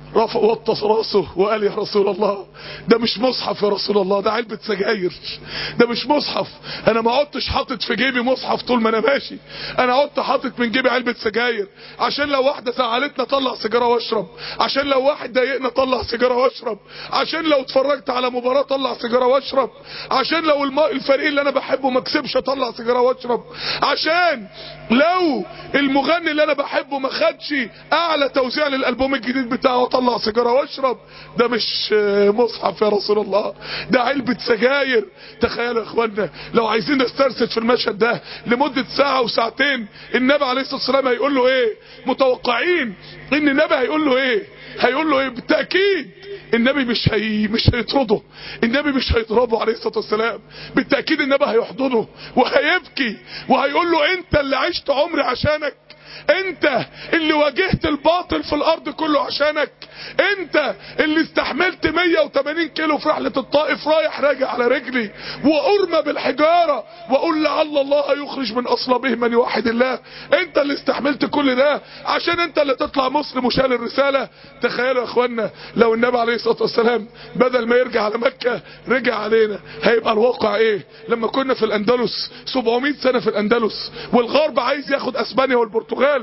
رفع وطس راسه وقال يا رسول الله ده مش مصحف يا رسول الله، ده علبة سجاير، ده مش مصحف. انا ما عدتش حاطط في جيبي مصحف طول ما انا ماشي، انا عدت حاطط من جيبي علبة سجاير عشان لو واحدة زعلتنا طلع سيجارة واشرب، عشان لو واحد ضايقنا طلع سيجارة واشرب، عشان لو اتفرجت على مباراة طلع سيجارة واشرب، عشان لو الم... الفريق اللي انا بحبه ما كسبش اطلع سيجارة واشرب، عشان لو المغني اللي انا بحبه ما خدش اعلى توزيع للالبوم الجديد بتاعه اطلع سيجاره واشرب. ده مش مصحف يا رسول الله، ده علبه سجاير. تخيلوا يا اخوانا لو عايزين نسترسل في المشهد ده لمده ساعه وساعتين، النبي عليه الصلاه والسلام هيقول له ايه؟ متوقعين ان النبي هيقول له ايه؟ هيقول له ايه؟ بالتاكيد النبي مش هي مش هيطرده، النبي مش هيضربه عليه الصلاه والسلام، بالتاكيد النبي هيحضنه وهيبكي وهيقول له انت اللي عشت عمري عشانك، انت اللي واجهت الباطل في الارض كله عشانك، انت اللي استحملت مية وتمانين كيلو في رحلة الطائف رايح راجع على رجلي وارمى بالحجارة واقول لعل الله يخرج من اصلابه من يوحد الله، انت اللي استحملت كل ده عشان انت اللي تطلع مسلم وشال الرسالة. تخيلوا يا اخوانا لو النبي عليه الصلاة والسلام بدل ما يرجع على مكة رجع علينا، هيبقى الواقع ايه؟ لما كنا في الاندلس سبعمائة سنة في الاندلس والغرب عايز ياخد اسبانيا والبرتغال،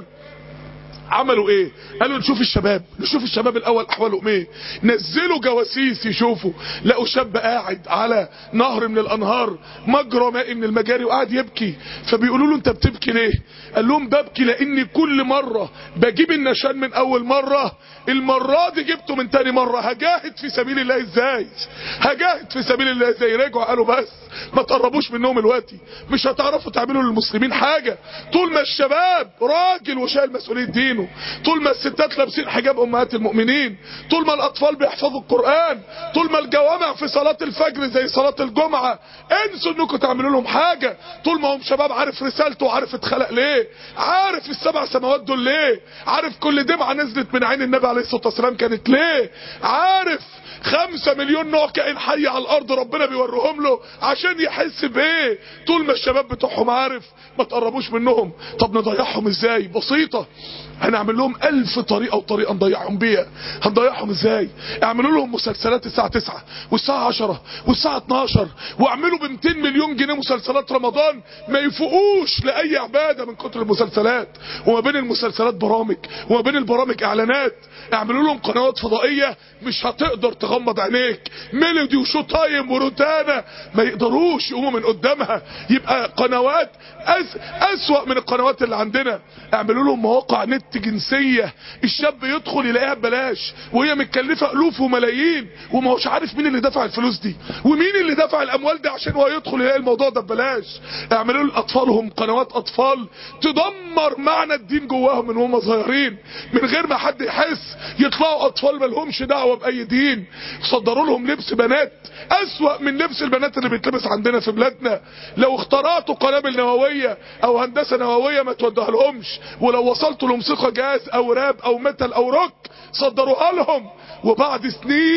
عملوا ايه؟ قالوا نشوف الشباب، نشوف الشباب الاول احوالهم ايه. نزلوا جواسيس يشوفوا، لقوا شاب قاعد على نهر من الانهار مجرى مائي من المجاري وقاعد يبكي، فبيقولوا له انت بتبكي ليه؟ قال لهم ببكي لاني كل مرة بجيب النشان من اول مرة، المرة دي جبته من تاني مرة، هجاهد في سبيل الله ازاي؟ هجاهد في سبيل الله ازاي؟ رجعوا قالوا بس ما تقربوش منهم دلوقتي، مش هتعرفوا تعملوا للمسلمين حاجة طول ما الشباب راجل وشايل مسؤولية دينه، طول ما الستات لابسين حجاب امهات المؤمنين، طول ما الاطفال بيحفظوا القرآن، طول ما الجوامع في صلاة الفجر زي صلاة الجمعة، انسوا انكم تعملوا لهم حاجة. طول ما هم شباب عارف رسالته وعارف اتخلق ليه، عارف السبع سماوات دول ليه، عارف كل دمعة نزلت من عين النبي عليه الصلاة والسلام كانت ليه، عارف خمسة مليون نوع كائن حي على الارض ربنا بيوريهم له عشان يحس بايه. طول ما الشباب بتوعهم عارف ما تقربوش منهم. طب نضيعهم ازاي؟ بسيطة، هنعمل لهم الف طريقة وطريقة نضيعهم بيها. هنضيعهم ازاي؟ اعملوا لهم مسلسلات الساعة تسعة والساعة عشرة والساعة اتناشر، واعملوا ب مئتين مليون جنيه مسلسلات رمضان ما يفوقوش لأي عبادة من كتر المسلسلات، وما بين المسلسلات برامج وما بين البرامج اعلانات. اعملوا لهم قنوات فضائية مش هتقدر تغمض عينيك، ميلودي وشو تايم وروتانا ما يقدروش يقوموا من قدامها، يبقى قنوات أس اسوأ من القنوات اللي عندنا. اعملوا لهم مواقع نت جنسية الشاب يدخل يلاقيها ببلاش وهي متكلفة الوف وملايين وما هوش عارف مين اللي دفع الفلوس دي ومين اللي دفع الاموال دي عشان هو يدخل يلاقي الموضوع ده ببلاش. اعملوا لاطفالهم قنوات اطفال تدمر معنى الدين جواهم من هم صغيرين من غير ما حد يحس، يطلعوا اطفال مالهمش دعوة باي دين. صدروا لهم لبس بنات اسوأ من لبس البنات اللي بيتلبس عندنا في بلادنا. لو اخترعتوا قنابل نووية او هندسة نووية ما تودوها لهمش، ولو وصلتوا لموسيقى جاز او راب او ميتال او روك صدروها لهم، وبعد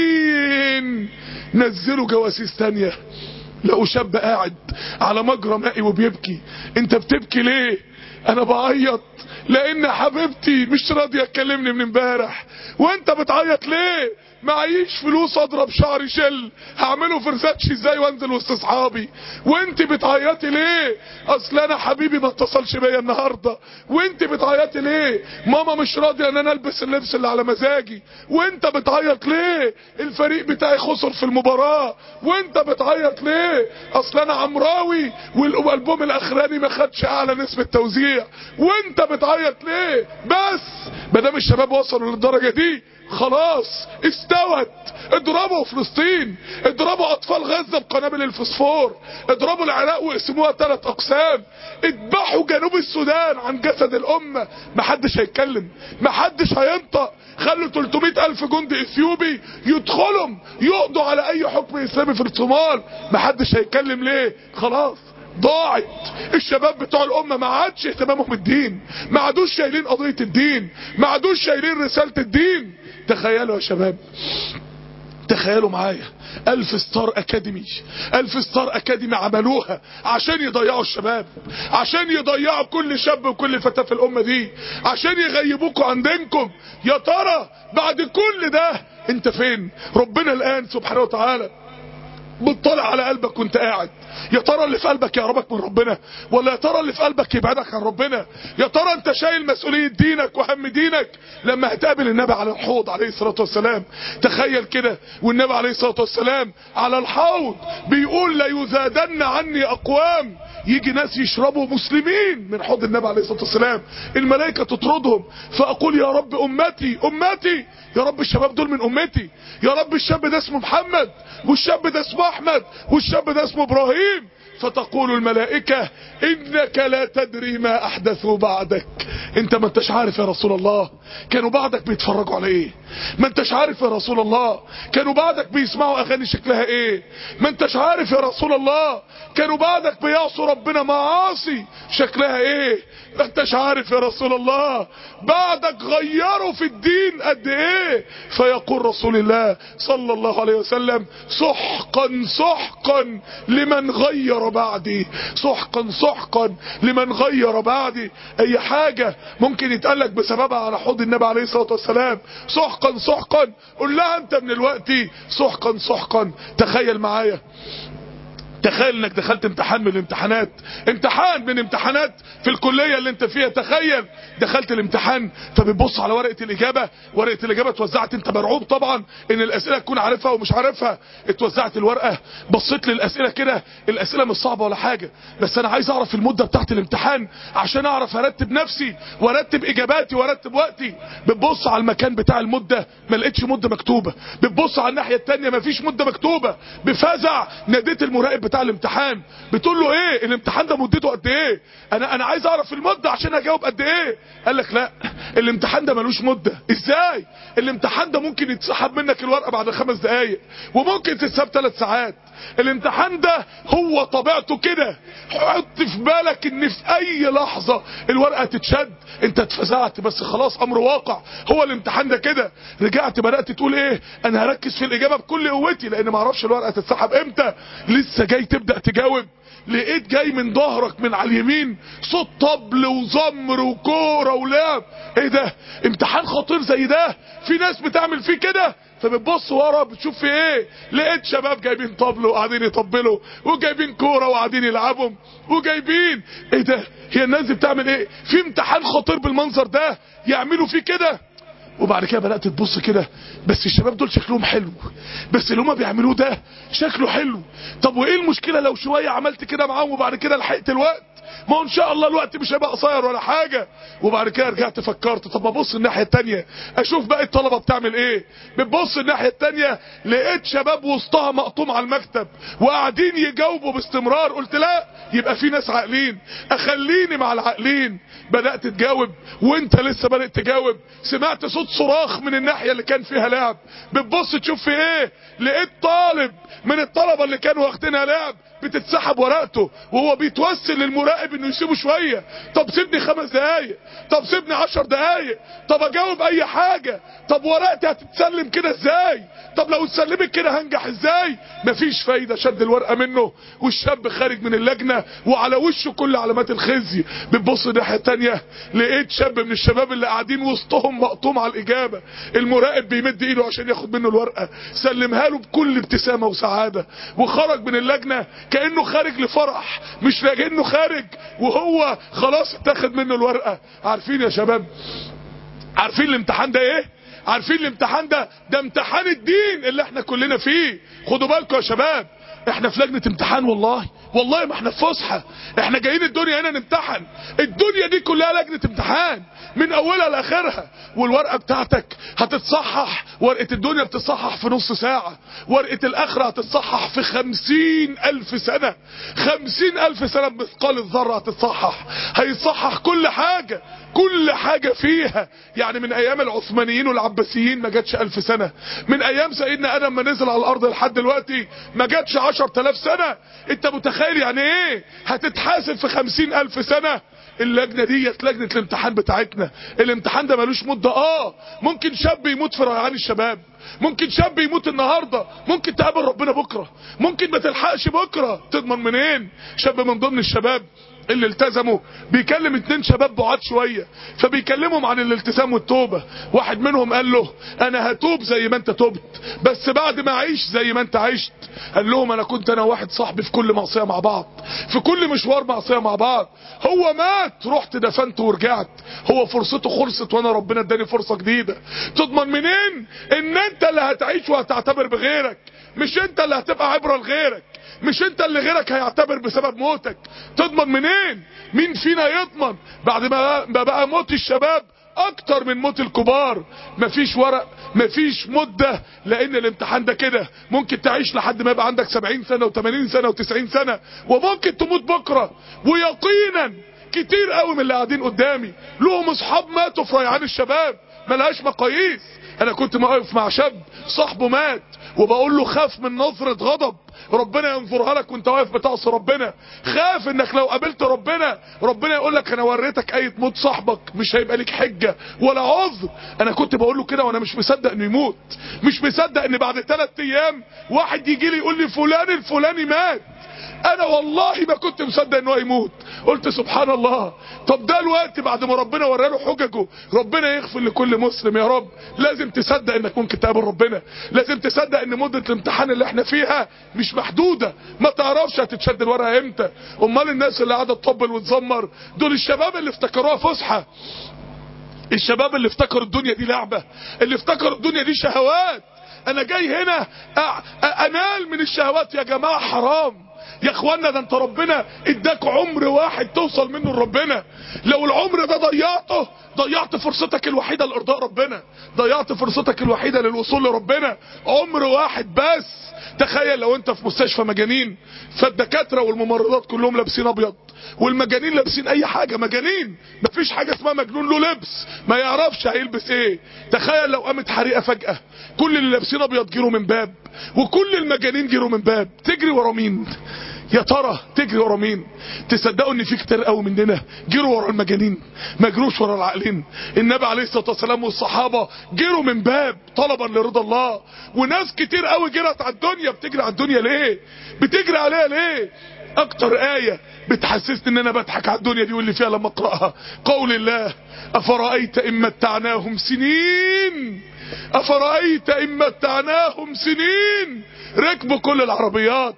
سنين نزلوا جواسيس تانية لقوا شاب قاعد على مجرى مائي وبيبكي. انت بتبكي ليه؟ انا بعيط لان حبيبتي مش راضيه تكلمني من امبارح. وانت بتعيط ليه؟ معيش فلوس اضرب شعري شل هعمله فرزاتش ازاي وانزل وسط اصحابي. وانت بتعيطي ليه؟ اصل انا حبيبي ما اتصلش بيا النهارده. وانت بتعيطي ليه؟ ماما مش راضيه ان انا البس اللبس اللي على مزاجي. وانت بتعيط ليه؟ الفريق بتاعي خسر في المباراه. وانت بتعيط ليه؟ اصل انا عمراوي والالبوم الاخراني ما خدش اعلى نسبه توزيع. وانت بتعيط ليه؟ بس ما دام الشباب وصلوا للدرجه دي خلاص استوت. اضربوا فلسطين، اضربوا اطفال غزة بقنابل الفوسفور، اضربوا العراق وقسموها ثلاث اقسام، اذبحوا جنوب السودان عن جسد الامة. محدش هيتكلم، محدش هينطق. خلوا ثلاثمائة الف جندي اثيوبي يدخلوا يقضوا على اي حكم اسلامي في الصومال، محدش هيتكلم. ليه؟ خلاص ضاعت. الشباب بتوع الامه ما عادش اهتمامهم الدين، ما عادوش شايلين قضيه الدين، ما عادوش شايلين رساله الدين. تخيلوا يا شباب تخيلوا معايا ألف ستار أكاديمي، ألف ستار أكاديمي عملوها عشان يضيعوا الشباب، عشان يضيعوا كل شاب وكل فتاة في الأمة دي، عشان يغيبوكوا عن دينكم. يا ترى بعد كل ده انت فين؟ ربنا الآن سبحانه وتعالى بتطلع على قلبك وانت قاعد. يا ترى اللي في قلبك يقربك من ربنا، ولا يا ترى اللي في قلبك يبعدك عن ربنا؟ يا ترى انت شايل مسؤولية دينك وهم دينك لما هتقابل النبي على الحوض عليه الصلاة والسلام؟ تخيل كده والنبي عليه الصلاة والسلام على الحوض بيقول لا يزادن عني اقوام، يجي ناس يشربوا مسلمين من حوض النبي عليه الصلاة والسلام، الملائكة تطردهم، فاقول يا رب امتي امتي، يا رب الشباب دول من امتي، يا رب الشاب ده اسمه محمد، والشاب ده اسمه احمد، والشاب ده اسمه ابراهيم. فتقول الملائكة انك لا تدري ما احدثوا بعدك. انت ما انتش عارف يا رسول الله كانوا بعدك بيتفرجوا على ايه، ما انتش عارف يا رسول الله كانوا بعدك بيسمعوا اغاني شكلها ايه، ما انتش عارف يا رسول الله كانوا بعدك بيعصوا ربنا معاصي شكلها ايه، ما انتش عارف يا رسول الله بعدك غيروا في الدين قد ايه. فيقول رسول الله صلى الله عليه وسلم سحقا سحقا لمن غير بعدي، سحقا سحقا لمن غير بعدي. اي حاجة ممكن يتقالك بسببها على حوض النبي عليه الصلاة والسلام سحقا سحقا، قل لها انت من الوقت سحقا سحقا. تخيل معايا، تخيل انك دخلت امتحان من الامتحانات، امتحان من امتحانات في الكلية اللي انت فيها، تخيل دخلت الامتحان فبتبص على ورقة الاجابة، ورقة الاجابة اتوزعت، انت مرعوب طبعا ان الاسئلة تكون عارفها ومش عارفها، اتوزعت الورقة، بصيت للاسئلة كده، الاسئلة مش صعبة ولا حاجة، بس انا عايز اعرف المدة بتاعت الامتحان عشان اعرف ارتب نفسي وارتب اجاباتي وارتب وقتي. بتبص على المكان بتاع المدة ما لقيتش مدة مكتوبة، بتبص على الناحية التانية ما فيش مدة مكتوبة، بفزع ناديت المراقب بتاع الامتحان، بتقول له ايه الامتحان ده مدته قد ايه؟ انا انا عايز اعرف المده عشان اجاوب قد ايه. قال لك لا الامتحان ده ملوش مده. ازاي؟ الامتحان ده ممكن يتسحب منك الورقه بعد خمس دقايق وممكن تتساب ثلاث ساعات. الامتحان ده هو طبيعته كده، حط في بالك ان في اي لحظه الورقه تتشد، انت اتفزعت بس خلاص امر واقع، هو الامتحان ده كده. رجعت بدات تقول ايه؟ انا هركز في الاجابه بكل قوتي لان ما اعرفش الورقه تتسحب امتى. لسه جاي تبدا تجاوب لقيت جاي من ظهرك من على اليمين صوت طبل وزمر وكوره ولعب. ايه ده؟ امتحان خطير زي ده في ناس بتعمل فيه كده؟ فبتبص ورا بتشوف في ايه؟ لقيت شباب جايبين طبل وقاعدين يطبلوا وجايبين كوره وقاعدين يلعبوا وجايبين. ايه ده؟ هي الناس دي بتعمل ايه في امتحان خطير بالمنظر ده يعملوا فيه كده؟ وبعد كده بدأت تبص كده، بس الشباب دول شكلهم حلو، بس اللي هما بيعملوه ده شكله حلو، طب وايه المشكلة لو شوية عملت كده معاهم وبعد كده لحقت الوقت؟ ما هو ان شاء الله الوقت مش هيبقى قصير ولا حاجة. وبعد كده رجعت فكرت طب ابص الناحية التانية اشوف باقي الطلبة بتعمل ايه. بتبص الناحية التانية لقيت شباب وسطها مقطوم على المكتب وقاعدين يجاوبوا باستمرار. قلت لا يبقى في ناس عاقلين، اخليني مع العاقلين. بدأت تجاوب وانت لسه بدأت تجاوب سمعت صوت صراخ من الناحية اللي كان فيها لعب. بتبص تشوف في ايه؟ لقيت طالب من الطلبة اللي كانوا واخدينها لعب بتتسحب ورقته وهو بيتوسل للمراقب انه يسيبه شوية. طب سيبني خمس دقايق، طب سيبني عشر دقايق، طب اجاوب اي حاجة، طب ورقتي هتتسلم كده ازاي، طب لو اتسلمت كده هنجح ازاي؟ مفيش فايدة. شد الورقة منه والشاب خارج من اللجنة وعلى وشه كل علامات الخزي. بتبص الناحية التانية لقيت شاب من الشباب اللي قاعدين وسطهم مقطوم على الاجابة، المراقب بيمد ايده عشان ياخد منه الورقة، سلمها له بكل ابتسامة وسعادة وخرج من اللجنة كأنه خارج لفرح مش لكنه خارج وهو خلاص اتاخد منه الورقة. عارفين يا شباب عارفين الامتحان ده ايه؟ عارفين الامتحان ده ده امتحان الدين اللي احنا كلنا فيه. خدوا بالكم يا شباب احنا في لجنة امتحان، والله والله ما احنا في فسحة، احنا جايين الدنيا هنا نمتحن. الدنيا دي كلها لجنة امتحان من اولها لاخرها. والورقة بتاعتك هتتصحح، ورقة الدنيا بتتصحح في نص ساعة، ورقة الاخرة هتتصحح في خمسين الف سنة، خمسين الف سنة بمثقال الذرة هتتصحح. هيتصحح كل حاجة كل حاجة فيها. يعني من ايام العثمانيين والعباسيين ما جاتش الف سنة، من ايام سيدنا ادم ما نزل على الارض لحد دلوقتي ما جاتش عشر عشر تلاف سنة. انت متخيل يعني ايه هتتحاسب في خمسين الف سنة؟ اللجنة ديت لجنة الامتحان بتاعتنا. الامتحان ده ملوش مدة. اه ممكن شاب يموت في ريعان الشباب، ممكن شاب يموت النهاردة، ممكن تقابل ربنا بكرة، ممكن ما تلحقش بكرة. تضمن منين؟ شاب من ضمن الشباب اللي التزموا بيكلم اتنين شباب بعاد شوية، فبيكلمهم عن الالتزام والتوبة. واحد منهم قال له انا هتوب زي ما انت تبت، بس بعد ما اعيش زي ما انت عشت. قال لهم انا كنت انا واحد صاحبي في كل معصية مع بعض، في كل مشوار معصية مع بعض. هو مات رحت دفنته ورجعت، هو فرصته خلصت وانا ربنا اداني فرصة جديدة. تضمن منين ان انت اللي هتعيش وهتعتبر بغيرك؟ مش انت اللي هتبقى عبرة لغيرك، مش انت اللي غيرك هيعتبر بسبب موتك. تضمن منين؟ مين فينا يضمن بعد ما بقى موت الشباب اكتر من موت الكبار؟ مفيش ورق، مفيش مدة، لان الامتحان ده كده ممكن تعيش لحد ما يبقى عندك سبعين سنة وثمانين سنة وتسعين سنة، وممكن تموت بكرة. ويقينا كتير قوي من اللي قاعدين قدامي لهم اصحاب ماتوا في ريعان الشباب ملهاش مقاييس. انا كنت واقف مع شاب صاحبه مات وبقول له خاف من نظرة غضب ربنا ينظرها لك وانت واقف بتعصي ربنا. خاف انك لو قابلت ربنا ربنا يقول لك انا وريتك ايه موت صاحبك، مش هيبقى لك حجة ولا عذر. انا كنت بقول له كده وانا مش مصدق انه يموت، مش مصدق ان بعد ثلاث ايام واحد يجي لي يقول لي فلان الفلاني مات. انا والله ما كنت مصدق انه يموت. قلت سبحان الله. طب ده الوقت بعد ما ربنا وراله حججه، ربنا يغفر لكل مسلم يا رب. لازم تصدق انك ممكن تقابل ربنا، لازم تصدق ان مدة الامتحان اللي احنا فيها مش محدودة، ما تعرفش هتتشد الورقة امتى. امال الناس اللي قاعدة تطبل وتزمر دول الشباب اللي افتكروها فسحة، الشباب اللي افتكروا الدنيا دي لعبة، اللي افتكروا الدنيا دي شهوات. انا جاي هنا انال من الشهوات يا جماعة، حرام يا اخوانا. ده انت ربنا اداك عمر واحد توصل منه لربنا، لو العمر ده ضيعته ضيعت فرصتك الوحيدة لارضاء ربنا، ضيعت فرصتك الوحيدة للوصول لربنا. عمر واحد بس. تخيل لو انت في مستشفى مجانين، فالدكاترة والممرضات كلهم لابسين ابيض والمجانين لابسين اي حاجة، مجانين مفيش حاجة اسمها مجنون له لبس ما يعرفش هيلبس ايه. تخيل لو قامت حريقة فجأة، كل اللي لابسين ابيض جيروا من باب وكل المجانين جيروا من باب، تجري ورا مين يا ترى؟ تجري ورا مين؟ تصدقوا ان في كتير قوي مننا جروا ورا المجانين، ما جروش ورا العاقلين. النبي عليه الصلاه والسلام والصحابه جروا من باب طلبا لرضا الله، وناس كتير قوي جرت على الدنيا. بتجري على الدنيا ليه؟ بتجري عليها ليه؟ اكتر ايه بتحسسني ان انا بضحك على الدنيا دي واللي فيها لما اقراها قول الله افرايت ان متعناهم سنين، افرايت ان متعناهم سنين. ركبوا كل العربيات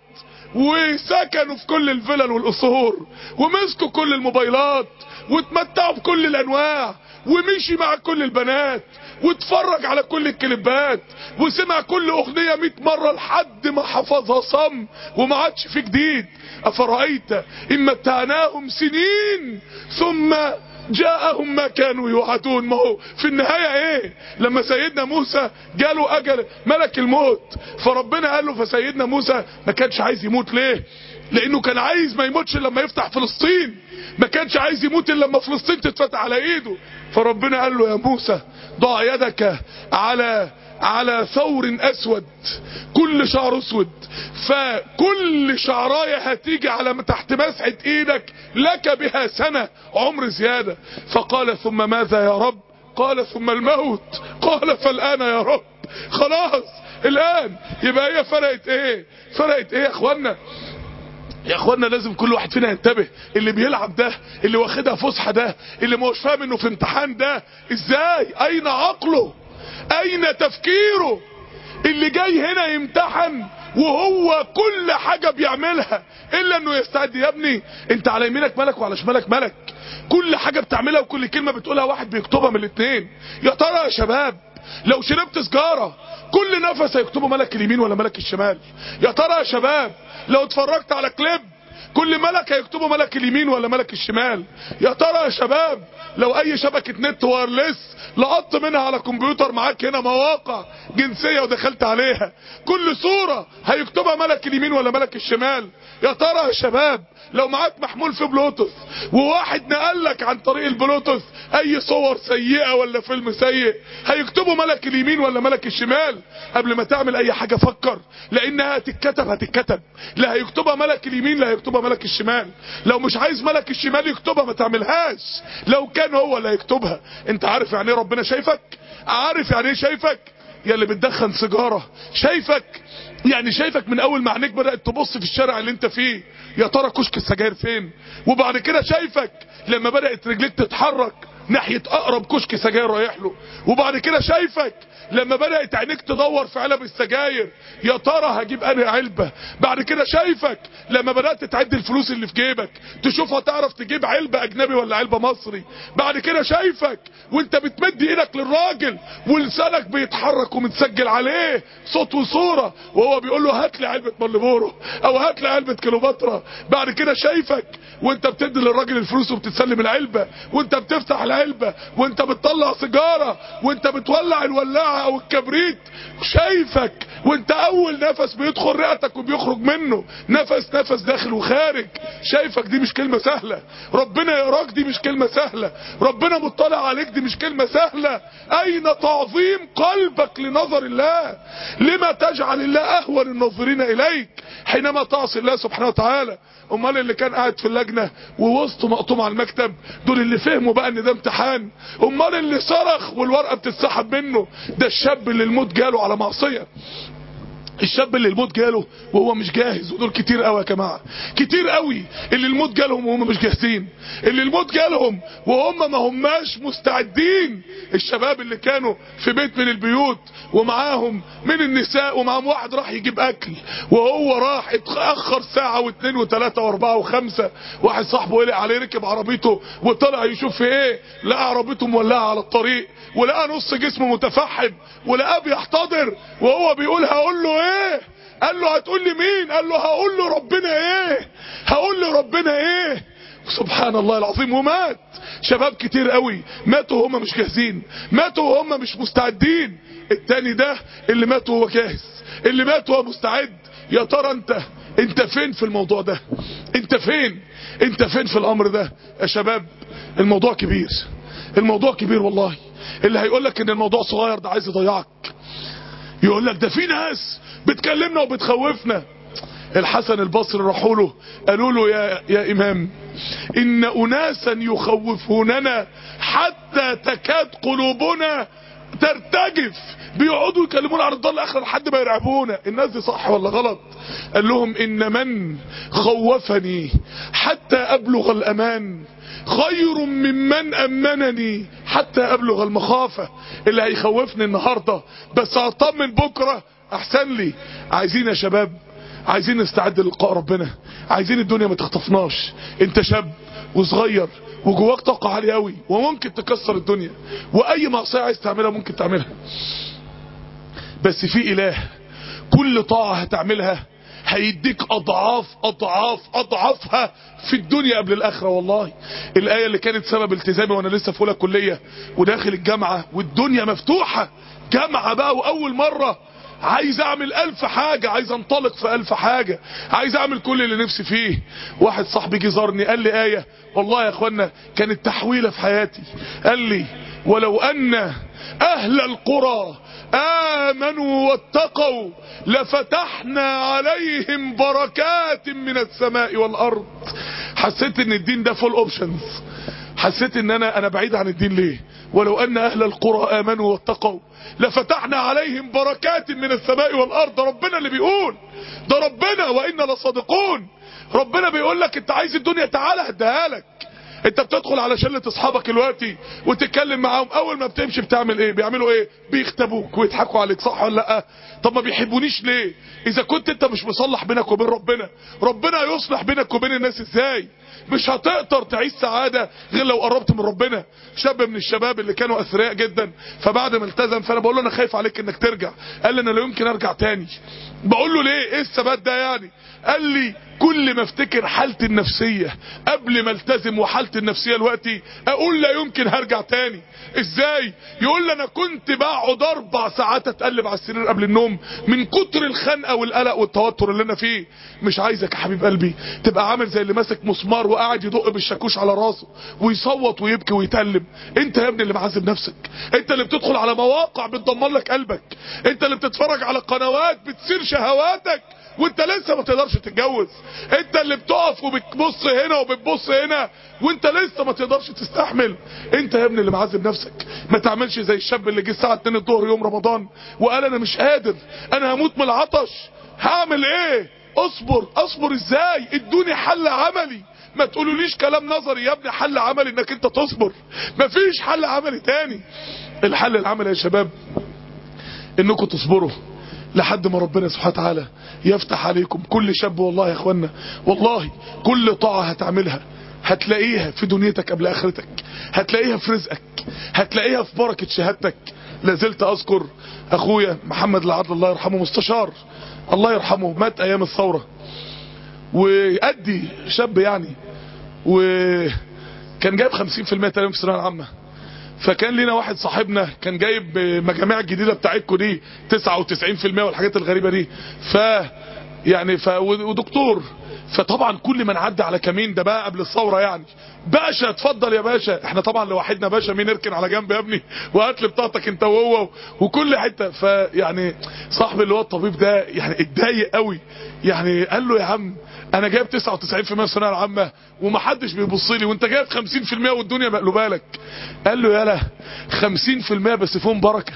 وسكنوا في كل الفلل والقصور ومسكوا كل الموبايلات واتمتعوا بكل الانواع ومشي مع كل البنات واتفرج على كل الكليبات وسمع كل اغنية مئة مرة لحد ما حفظها صم وما عادش في جديد. افرأيت ان متعناهم سنين ثم جاءهم ما كانوا يوعدون. ما هو في النهاية ايه؟ لما سيدنا موسى جاله اجل ملك الموت، فربنا قال له، فسيدنا موسى ما كانش عايز يموت. ليه؟ لانه كان عايز ما يموتش لما يفتح فلسطين، ما كانش عايز يموت الا لما فلسطين تتفتح على ايده. فربنا قال له يا موسى ضع يدك على على ثور اسود، كل شعر اسود، فكل شعرايه هتيجي على تحت مسحة ايدك لك بها سنة عمر زيادة. فقال ثم ماذا يا رب؟ قال ثم الموت. قال فالآن يا رب. خلاص الآن. يبقى هي فرقت ايه؟ فرقت ايه يا اخوانا؟ يا اخوانا لازم كل واحد فينا ينتبه. اللي بيلعب ده، اللي واخدها فسحة ده، اللي مش فاهم انه في امتحان ده، ازاي؟ اين عقله؟ اين تفكيره؟ اللي جاي هنا يمتحن وهو كل حاجة بيعملها الا انه يستعد. يا ابني انت على يمينك ملك وعلى شمالك ملك، كل حاجة بتعملها وكل كلمة بتقولها واحد بيكتبها من الاتنين. يا ترى يا شباب لو شربت سجارة كل نفس هيكتبه ملك اليمين ولا ملك الشمال؟ يا ترى يا شباب لو اتفرجت على كليب كل ملك هيكتبه ملك اليمين ولا ملك الشمال؟ يا ترى يا شباب لو اي شبكة نت وايرلس لقطت منها على كمبيوتر معاك هنا مواقع جنسية ودخلت عليها، كل صورة هيكتبها ملك اليمين ولا ملك الشمال؟ يا ترى يا شباب لو معاك محمول في بلوتوث وواحد نقلك عن طريق البلوتوث اي صور سيئة ولا فيلم سيء هيكتبه ملك اليمين ولا ملك الشمال؟ قبل ما تعمل اي حاجة فكر، لانها هتتكتب هتتكتب، لا هيكتبها ملك اليمين لا هيكتبها ملك الشمال. لو مش عايز ملك الشمال يكتبها ما تعملهاش، لو كان هو اللي هيكتبها. انت عارف يعني ايه ربنا شايفك؟ عارف يعني ايه شايفك؟ يا اللي بتدخن سيجارة شايفك، يعني شايفك من اول ما عينيك بدأت تبص في الشارع اللي انت فيه يا ترى كشك السجاير فين، وبعد كده شايفك لما بدأت رجليك تتحرك ناحية اقرب كشك سجاير رايح له، وبعد كده شايفك لما بدأت عينيك تدور في علب السجاير يا ترى هجيب انهي علبة، بعد كده شايفك لما بدأت تعد الفلوس اللي في جيبك تشوفها تعرف تجيب علبة اجنبي ولا علبة مصري، بعد كده شايفك وانت بتمد ايدك للراجل ولسانك بيتحرك ومتسجل عليه صوت وصورة وهو بيقول له هات لي علبة مالبورو او هات لي علبة كيلوباترا، بعد كده شايفك وانت بتدي للراجل الفلوس وبتتسلم العلبة وانت بتفتح العلبة وانت بتطلع سيجارة وانت بتولع الولاعة او الكبريت، شايفك وانت اول نفس بيدخل رئتك وبيخرج منه نفس نفس داخل وخارج، شايفك دي مش كلمة سهلة، ربنا يراك دي مش كلمة سهلة، ربنا مطلع عليك دي مش كلمة سهلة. اين تعظيم قلبك لنظر الله؟ لما تجعل الله اهون الناظرين اليك حينما تعصي الله سبحانه وتعالى؟ امال اللي كان قاعد في اللجنة ووسطه مقطوم على المكتب دول اللي فهموا بقى ان ده امتحان؟ امال اللي صرخ والورقة بتتسحب منه ده الشاب اللي الموت جاله على معصية، الشاب اللي الموت جاله وهو مش جاهز، ودول كتير قوي يا جماعه، كتير قوي اللي الموت جالهم وهم مش جاهزين، اللي الموت جالهم وهم ما هماش مستعدين. الشباب اللي كانوا في بيت من البيوت ومعاهم من النساء ومعاهم واحد راح يجيب اكل وهو راح اتاخر ساعه واثنين وثلاثه واربعه وخمسه، واحد صاحبه قلق عليه ركب عربيته وطلع يشوف في ايه، لقى عربيته مولعه على الطريق ولقى نص جسمه متفحم ولقاه بيحتضر وهو بيقول هقول له ايه؟ قال له هتقول لي مين؟ قال له هقول له ربنا ايه؟ هقول له ربنا ايه؟ سبحان الله العظيم. ومات شباب كتير قوي ماتوا وهم مش جاهزين، ماتوا وهم مش مستعدين. التاني ده اللي مات وهو جاهز، اللي مات وهو مستعد. يا ترى انت انت فين في الموضوع ده؟ انت فين انت فين في الامر ده يا شباب؟ الموضوع كبير، الموضوع كبير والله. اللي هيقولك ان الموضوع صغير ده عايز يضيعك، يقولك ده في ناس بتكلمنا وبتخوفنا. الحسن البصري راحوا له قالوا له يا يا امام ان اناسا يخوفوننا حتى تكاد قلوبنا ترتجف، بيقعدوا يكلمونا عن الدار الاخره لحد ما يرعبونا. الناس دي صح ولا غلط؟ قال لهم ان من خوفني حتى ابلغ الامان خير ممن امنني حتى ابلغ المخافة. اللي هيخوفني النهاردة بس هطمن بكرة احسن لي. عايزين يا شباب، عايزين نستعد للقاء ربنا، عايزين الدنيا ما تخطفناش. انت شاب وصغير وجواك طاقة عالية قوي وممكن تكسر الدنيا، واي معصية عايز تعملها ممكن تعملها، بس في اله كل طاعة هتعملها هيديك اضعاف اضعاف اضعافها في الدنيا قبل الاخرة. والله الاية اللي كانت سبب التزامي وانا لسه في اولى كلية وداخل الجامعة والدنيا مفتوحة، جامعة بقى واول مرة عايز اعمل الف حاجة، عايز انطلق في الف حاجة، عايز اعمل كل اللي نفسي فيه. واحد صاحبي جه زارني قال لي آية والله يا اخوانا كانت تحويلة في حياتي، قال لي ولو ان اهل القرى آمنوا واتقوا لفتحنا عليهم بركات من السماء والارض. حسيت ان الدين ده فول اوبشنز، حسيت ان انا انا بعيد عن الدين ليه؟ ولو ان اهل القرى امنوا واتقوا لفتحنا عليهم بركات من السماء والارض. ده ربنا اللي بيقول، ده ربنا وانا لصادقون. ربنا بيقول لك انت عايز الدنيا تعالى هديها لك. انت بتدخل على شلة اصحابك دلوقتي وتتكلم معاهم، اول ما بتمشي بتعمل ايه؟ بيعملوا ايه؟ بيختبوك ويضحكوا عليك، صح ولا لا؟ طب ما بيحبونيش ليه؟ اذا كنت انت مش مصلح بينك وبين ربنا، ربنا يصلح بينك وبين الناس ازاي؟ مش هتقدر تعيش سعادة غير لو قربت من ربنا. شاب من الشباب اللي كانوا اثرياء جدا، فبعد ما التزم فانا بقول له انا خايف عليك انك ترجع. قال لي انا لا يمكن ارجع تاني. بقول له ليه؟ ايه الثبات ده يعني؟ قال لي كل ما افتكر حالتي النفسية قبل ما التزم وحالتي النفسية دلوقتي اقول لا يمكن هرجع تاني. ازاي؟ يقول لي انا كنت بقعد اربع ساعات اتقلب على السرير قبل النوم من كتر الخنقة والقلق والتوتر اللي انا فيه. مش عايزك يا حبيب قلبي تبقى عامل زي اللي ماسك مسمار وقاعد يدق بالشاكوش على راسه ويصوت ويبكي ويتألم. انت يا ابني اللي معذب نفسك، انت اللي بتدخل على مواقع بتدمر لك قلبك، انت اللي بتتفرج على قنوات بتثير شهواتك وانت لسه ما تقدرش تتجوز، انت اللي بتقف وبتبص هنا وبتبص هنا وانت لسه ما تقدرش تستحمل. انت يا ابني اللي معذب نفسك. ما تعملش زي الشاب اللي جه الساعه اتنين الظهر يوم رمضان وقال انا مش قادر، انا هموت من العطش، هعمل ايه؟ اصبر. اصبر ازاي؟ ادوني حل عملي، ما تقولوليش كلام نظري يا ابني. حل عملي انك انت تصبر، مفيش حل عملي تاني. الحل العملي يا شباب انكم تصبروا لحد ما ربنا سبحانه وتعالى يفتح عليكم. كل شاب والله يا اخوانا والله كل طاعة هتعملها هتلاقيها في دنيتك قبل اخرتك، هتلاقيها في رزقك، هتلاقيها في بركة شهادتك. لازلت اذكر اخويا محمد العدل الله يرحمه، مستشار الله يرحمه، مات ايام الثورة وادي شاب يعني، وكان جايب خمسين في المية تقريبا في الثانويه العامه. فكان لينا واحد صاحبنا كان جايب مجاميع الجديده بتاعتكم دي تسعة وتسعين في المية والحاجات الغريبه دي، ف يعني ف ودكتور. فطبعا كل ما نعدي على كمين ده بقى قبل الثوره يعني، باشا اتفضل يا باشا، احنا طبعا لوحدنا باشا مين اركن على جنب يا ابني وهات لي بطاقتك انت وهو وكل حته. فيعني صاحبي اللي هو الطبيب ده يعني اتضايق قوي، يعني قال له يا عم انا جايب تسعة وتسعين في المية في الثانويه العامه ومحدش بيبص لي وانت جايب خمسين في المية والدنيا مقلوبه لك. قال له يالا خمسين في المية بس فيهم بركه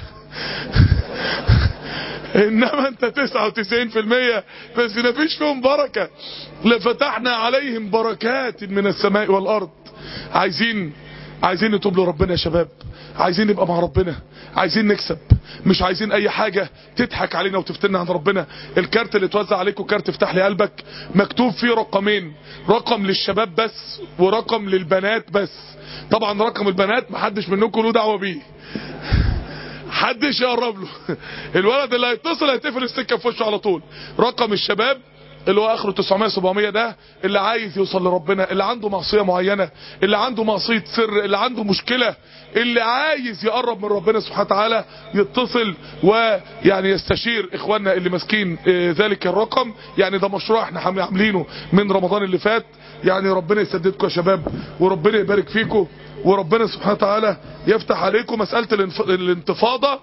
انما انت تسعة وتسعين في المية بس ما فيش فيهم بركه. لفتحنا عليهم بركات من السماء والارض. عايزين عايزين نتوب لربنا يا شباب، عايزين نبقى مع ربنا، عايزين نكسب، مش عايزين اي حاجة تضحك علينا وتفتنا عن ربنا. الكارت اللي اتوزع عليكم كارت افتح لي قلبك، مكتوب فيه رقمين، رقم للشباب بس ورقم للبنات بس. طبعا رقم البنات محدش منكم له دعوة بيه، حدش يقرب له الولد اللي هيتصل هيتقفل السكة في وشه على طول. رقم الشباب اللي هو اخره تسعمية سبعمية ده اللي عايز يوصل لربنا، اللي عنده معصية معينة، اللي عنده معصية سر، اللي عنده مشكلة، اللي عايز يقرب من ربنا سبحانه وتعالى يتصل ويعني يستشير اخواننا اللي ماسكين ذلك الرقم. يعني ده مشروع احنا عاملينه من رمضان اللي فات. يعني ربنا يسددكم يا شباب وربنا يبارك فيكم وربنا سبحانه وتعالى يفتح عليكم. مسألة الانتفاضة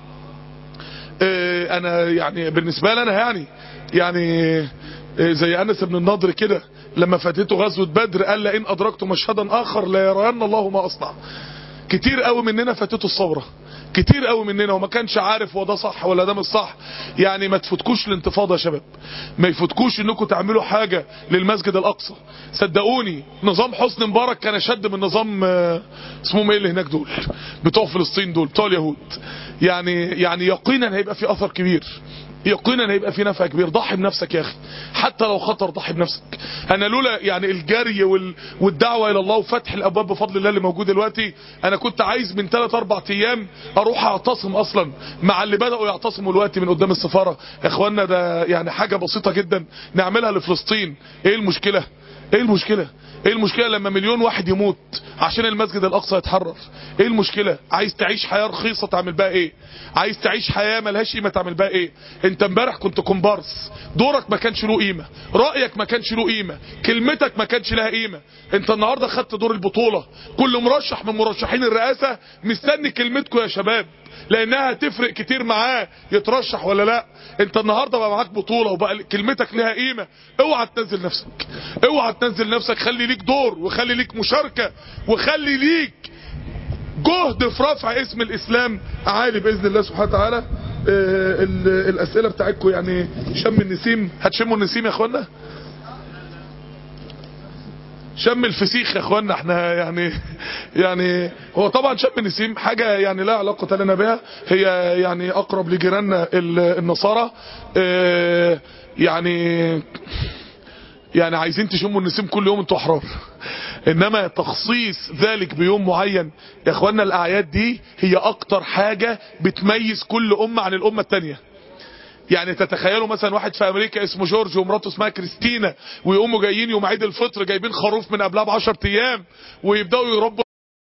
انا يعني بالنسبة لي انا يعني يعني زي انس بن النضر كده لما فاتته غزوة بدر قال لئن ادركت مشهدا اخر لا يرين الله ما اصنع. كتير قوي مننا فاتته الثوره، كتير قوي مننا وما كانش عارف هو ده صح ولا ده مش صح. يعني ما تفوتكوش الانتفاضه يا شباب، ما يفوتكوش انكم تعملوا حاجه للمسجد الاقصى. صدقوني نظام حسني مبارك كان اشد من نظام اسمهم ايه اللي هناك دول بتوع فلسطين دول بتوع اليهود. يعني يعني يقينا هيبقى في اثر كبير، يقينا هيبقى في نفع كبير. ضحي بنفسك يا اخي حتى لو خطر، ضحي بنفسك. انا لولا يعني الجري وال... والدعوه الى الله وفتح الابواب بفضل الله اللي موجود دلوقتي، انا كنت عايز من ثلاث اربع ايام اروح اعتصم اصلا مع اللي بداوا يعتصموا دلوقتي من قدام السفاره. يا اخوانا ده يعني حاجه بسيطه جدا نعملها لفلسطين. ايه المشكله؟ ايه المشكله؟ ايه المشكله لما مليون واحد يموت عشان المسجد الاقصى يتحرر؟ ايه المشكله؟ عايز تعيش حياه رخيصه تعمل بقى ايه؟ عايز تعيش حياه ملهاش قيمه تعمل بقى ايه؟ انت امبارح كنت كومبارس، دورك ما كانش له قيمه، رايك ما كانش له قيمه، كلمتك ما كانش لها قيمه. انت النهارده خدت دور البطوله، كل مرشح من مرشحين الرئاسه مستني كلمتكم يا شباب لانها هتفرق كتير معاه يترشح ولا لا. انت النهارده بقى معاك بطوله وبقى كلمتك لها قيمه. اوعى تنزل نفسك، اوعى تنزل نفسك، خلي ليك دور وخلي ليك مشاركه وخلي ليك جهد في رفع اسم الاسلام عالي باذن الله سبحانه وتعالى. اه الاسئله بتاعتكم يعني شم النسيم، هتشموا النسيم يا اخوانا؟ شم الفسيخ يا اخوانا احنا يعني يعني هو طبعا شم النسيم حاجة يعني لا علاقة لنا بها، هي يعني اقرب لجيراننا النصارى. اه يعني يعني عايزين تشموا النسيم كل يوم انتوا احرار، انما تخصيص ذلك بيوم معين يا اخوانا الاعياد دي هي اكتر حاجة بتميز كل امة عن الامة التانية. يعني تتخيلوا مثلا واحد في امريكا اسمه جورج ومراته اسمها كريستينا، ويقوموا جايين يوم عيد الفطر جايبين خروف من قبلها بعشر ايام ويبداوا يربوا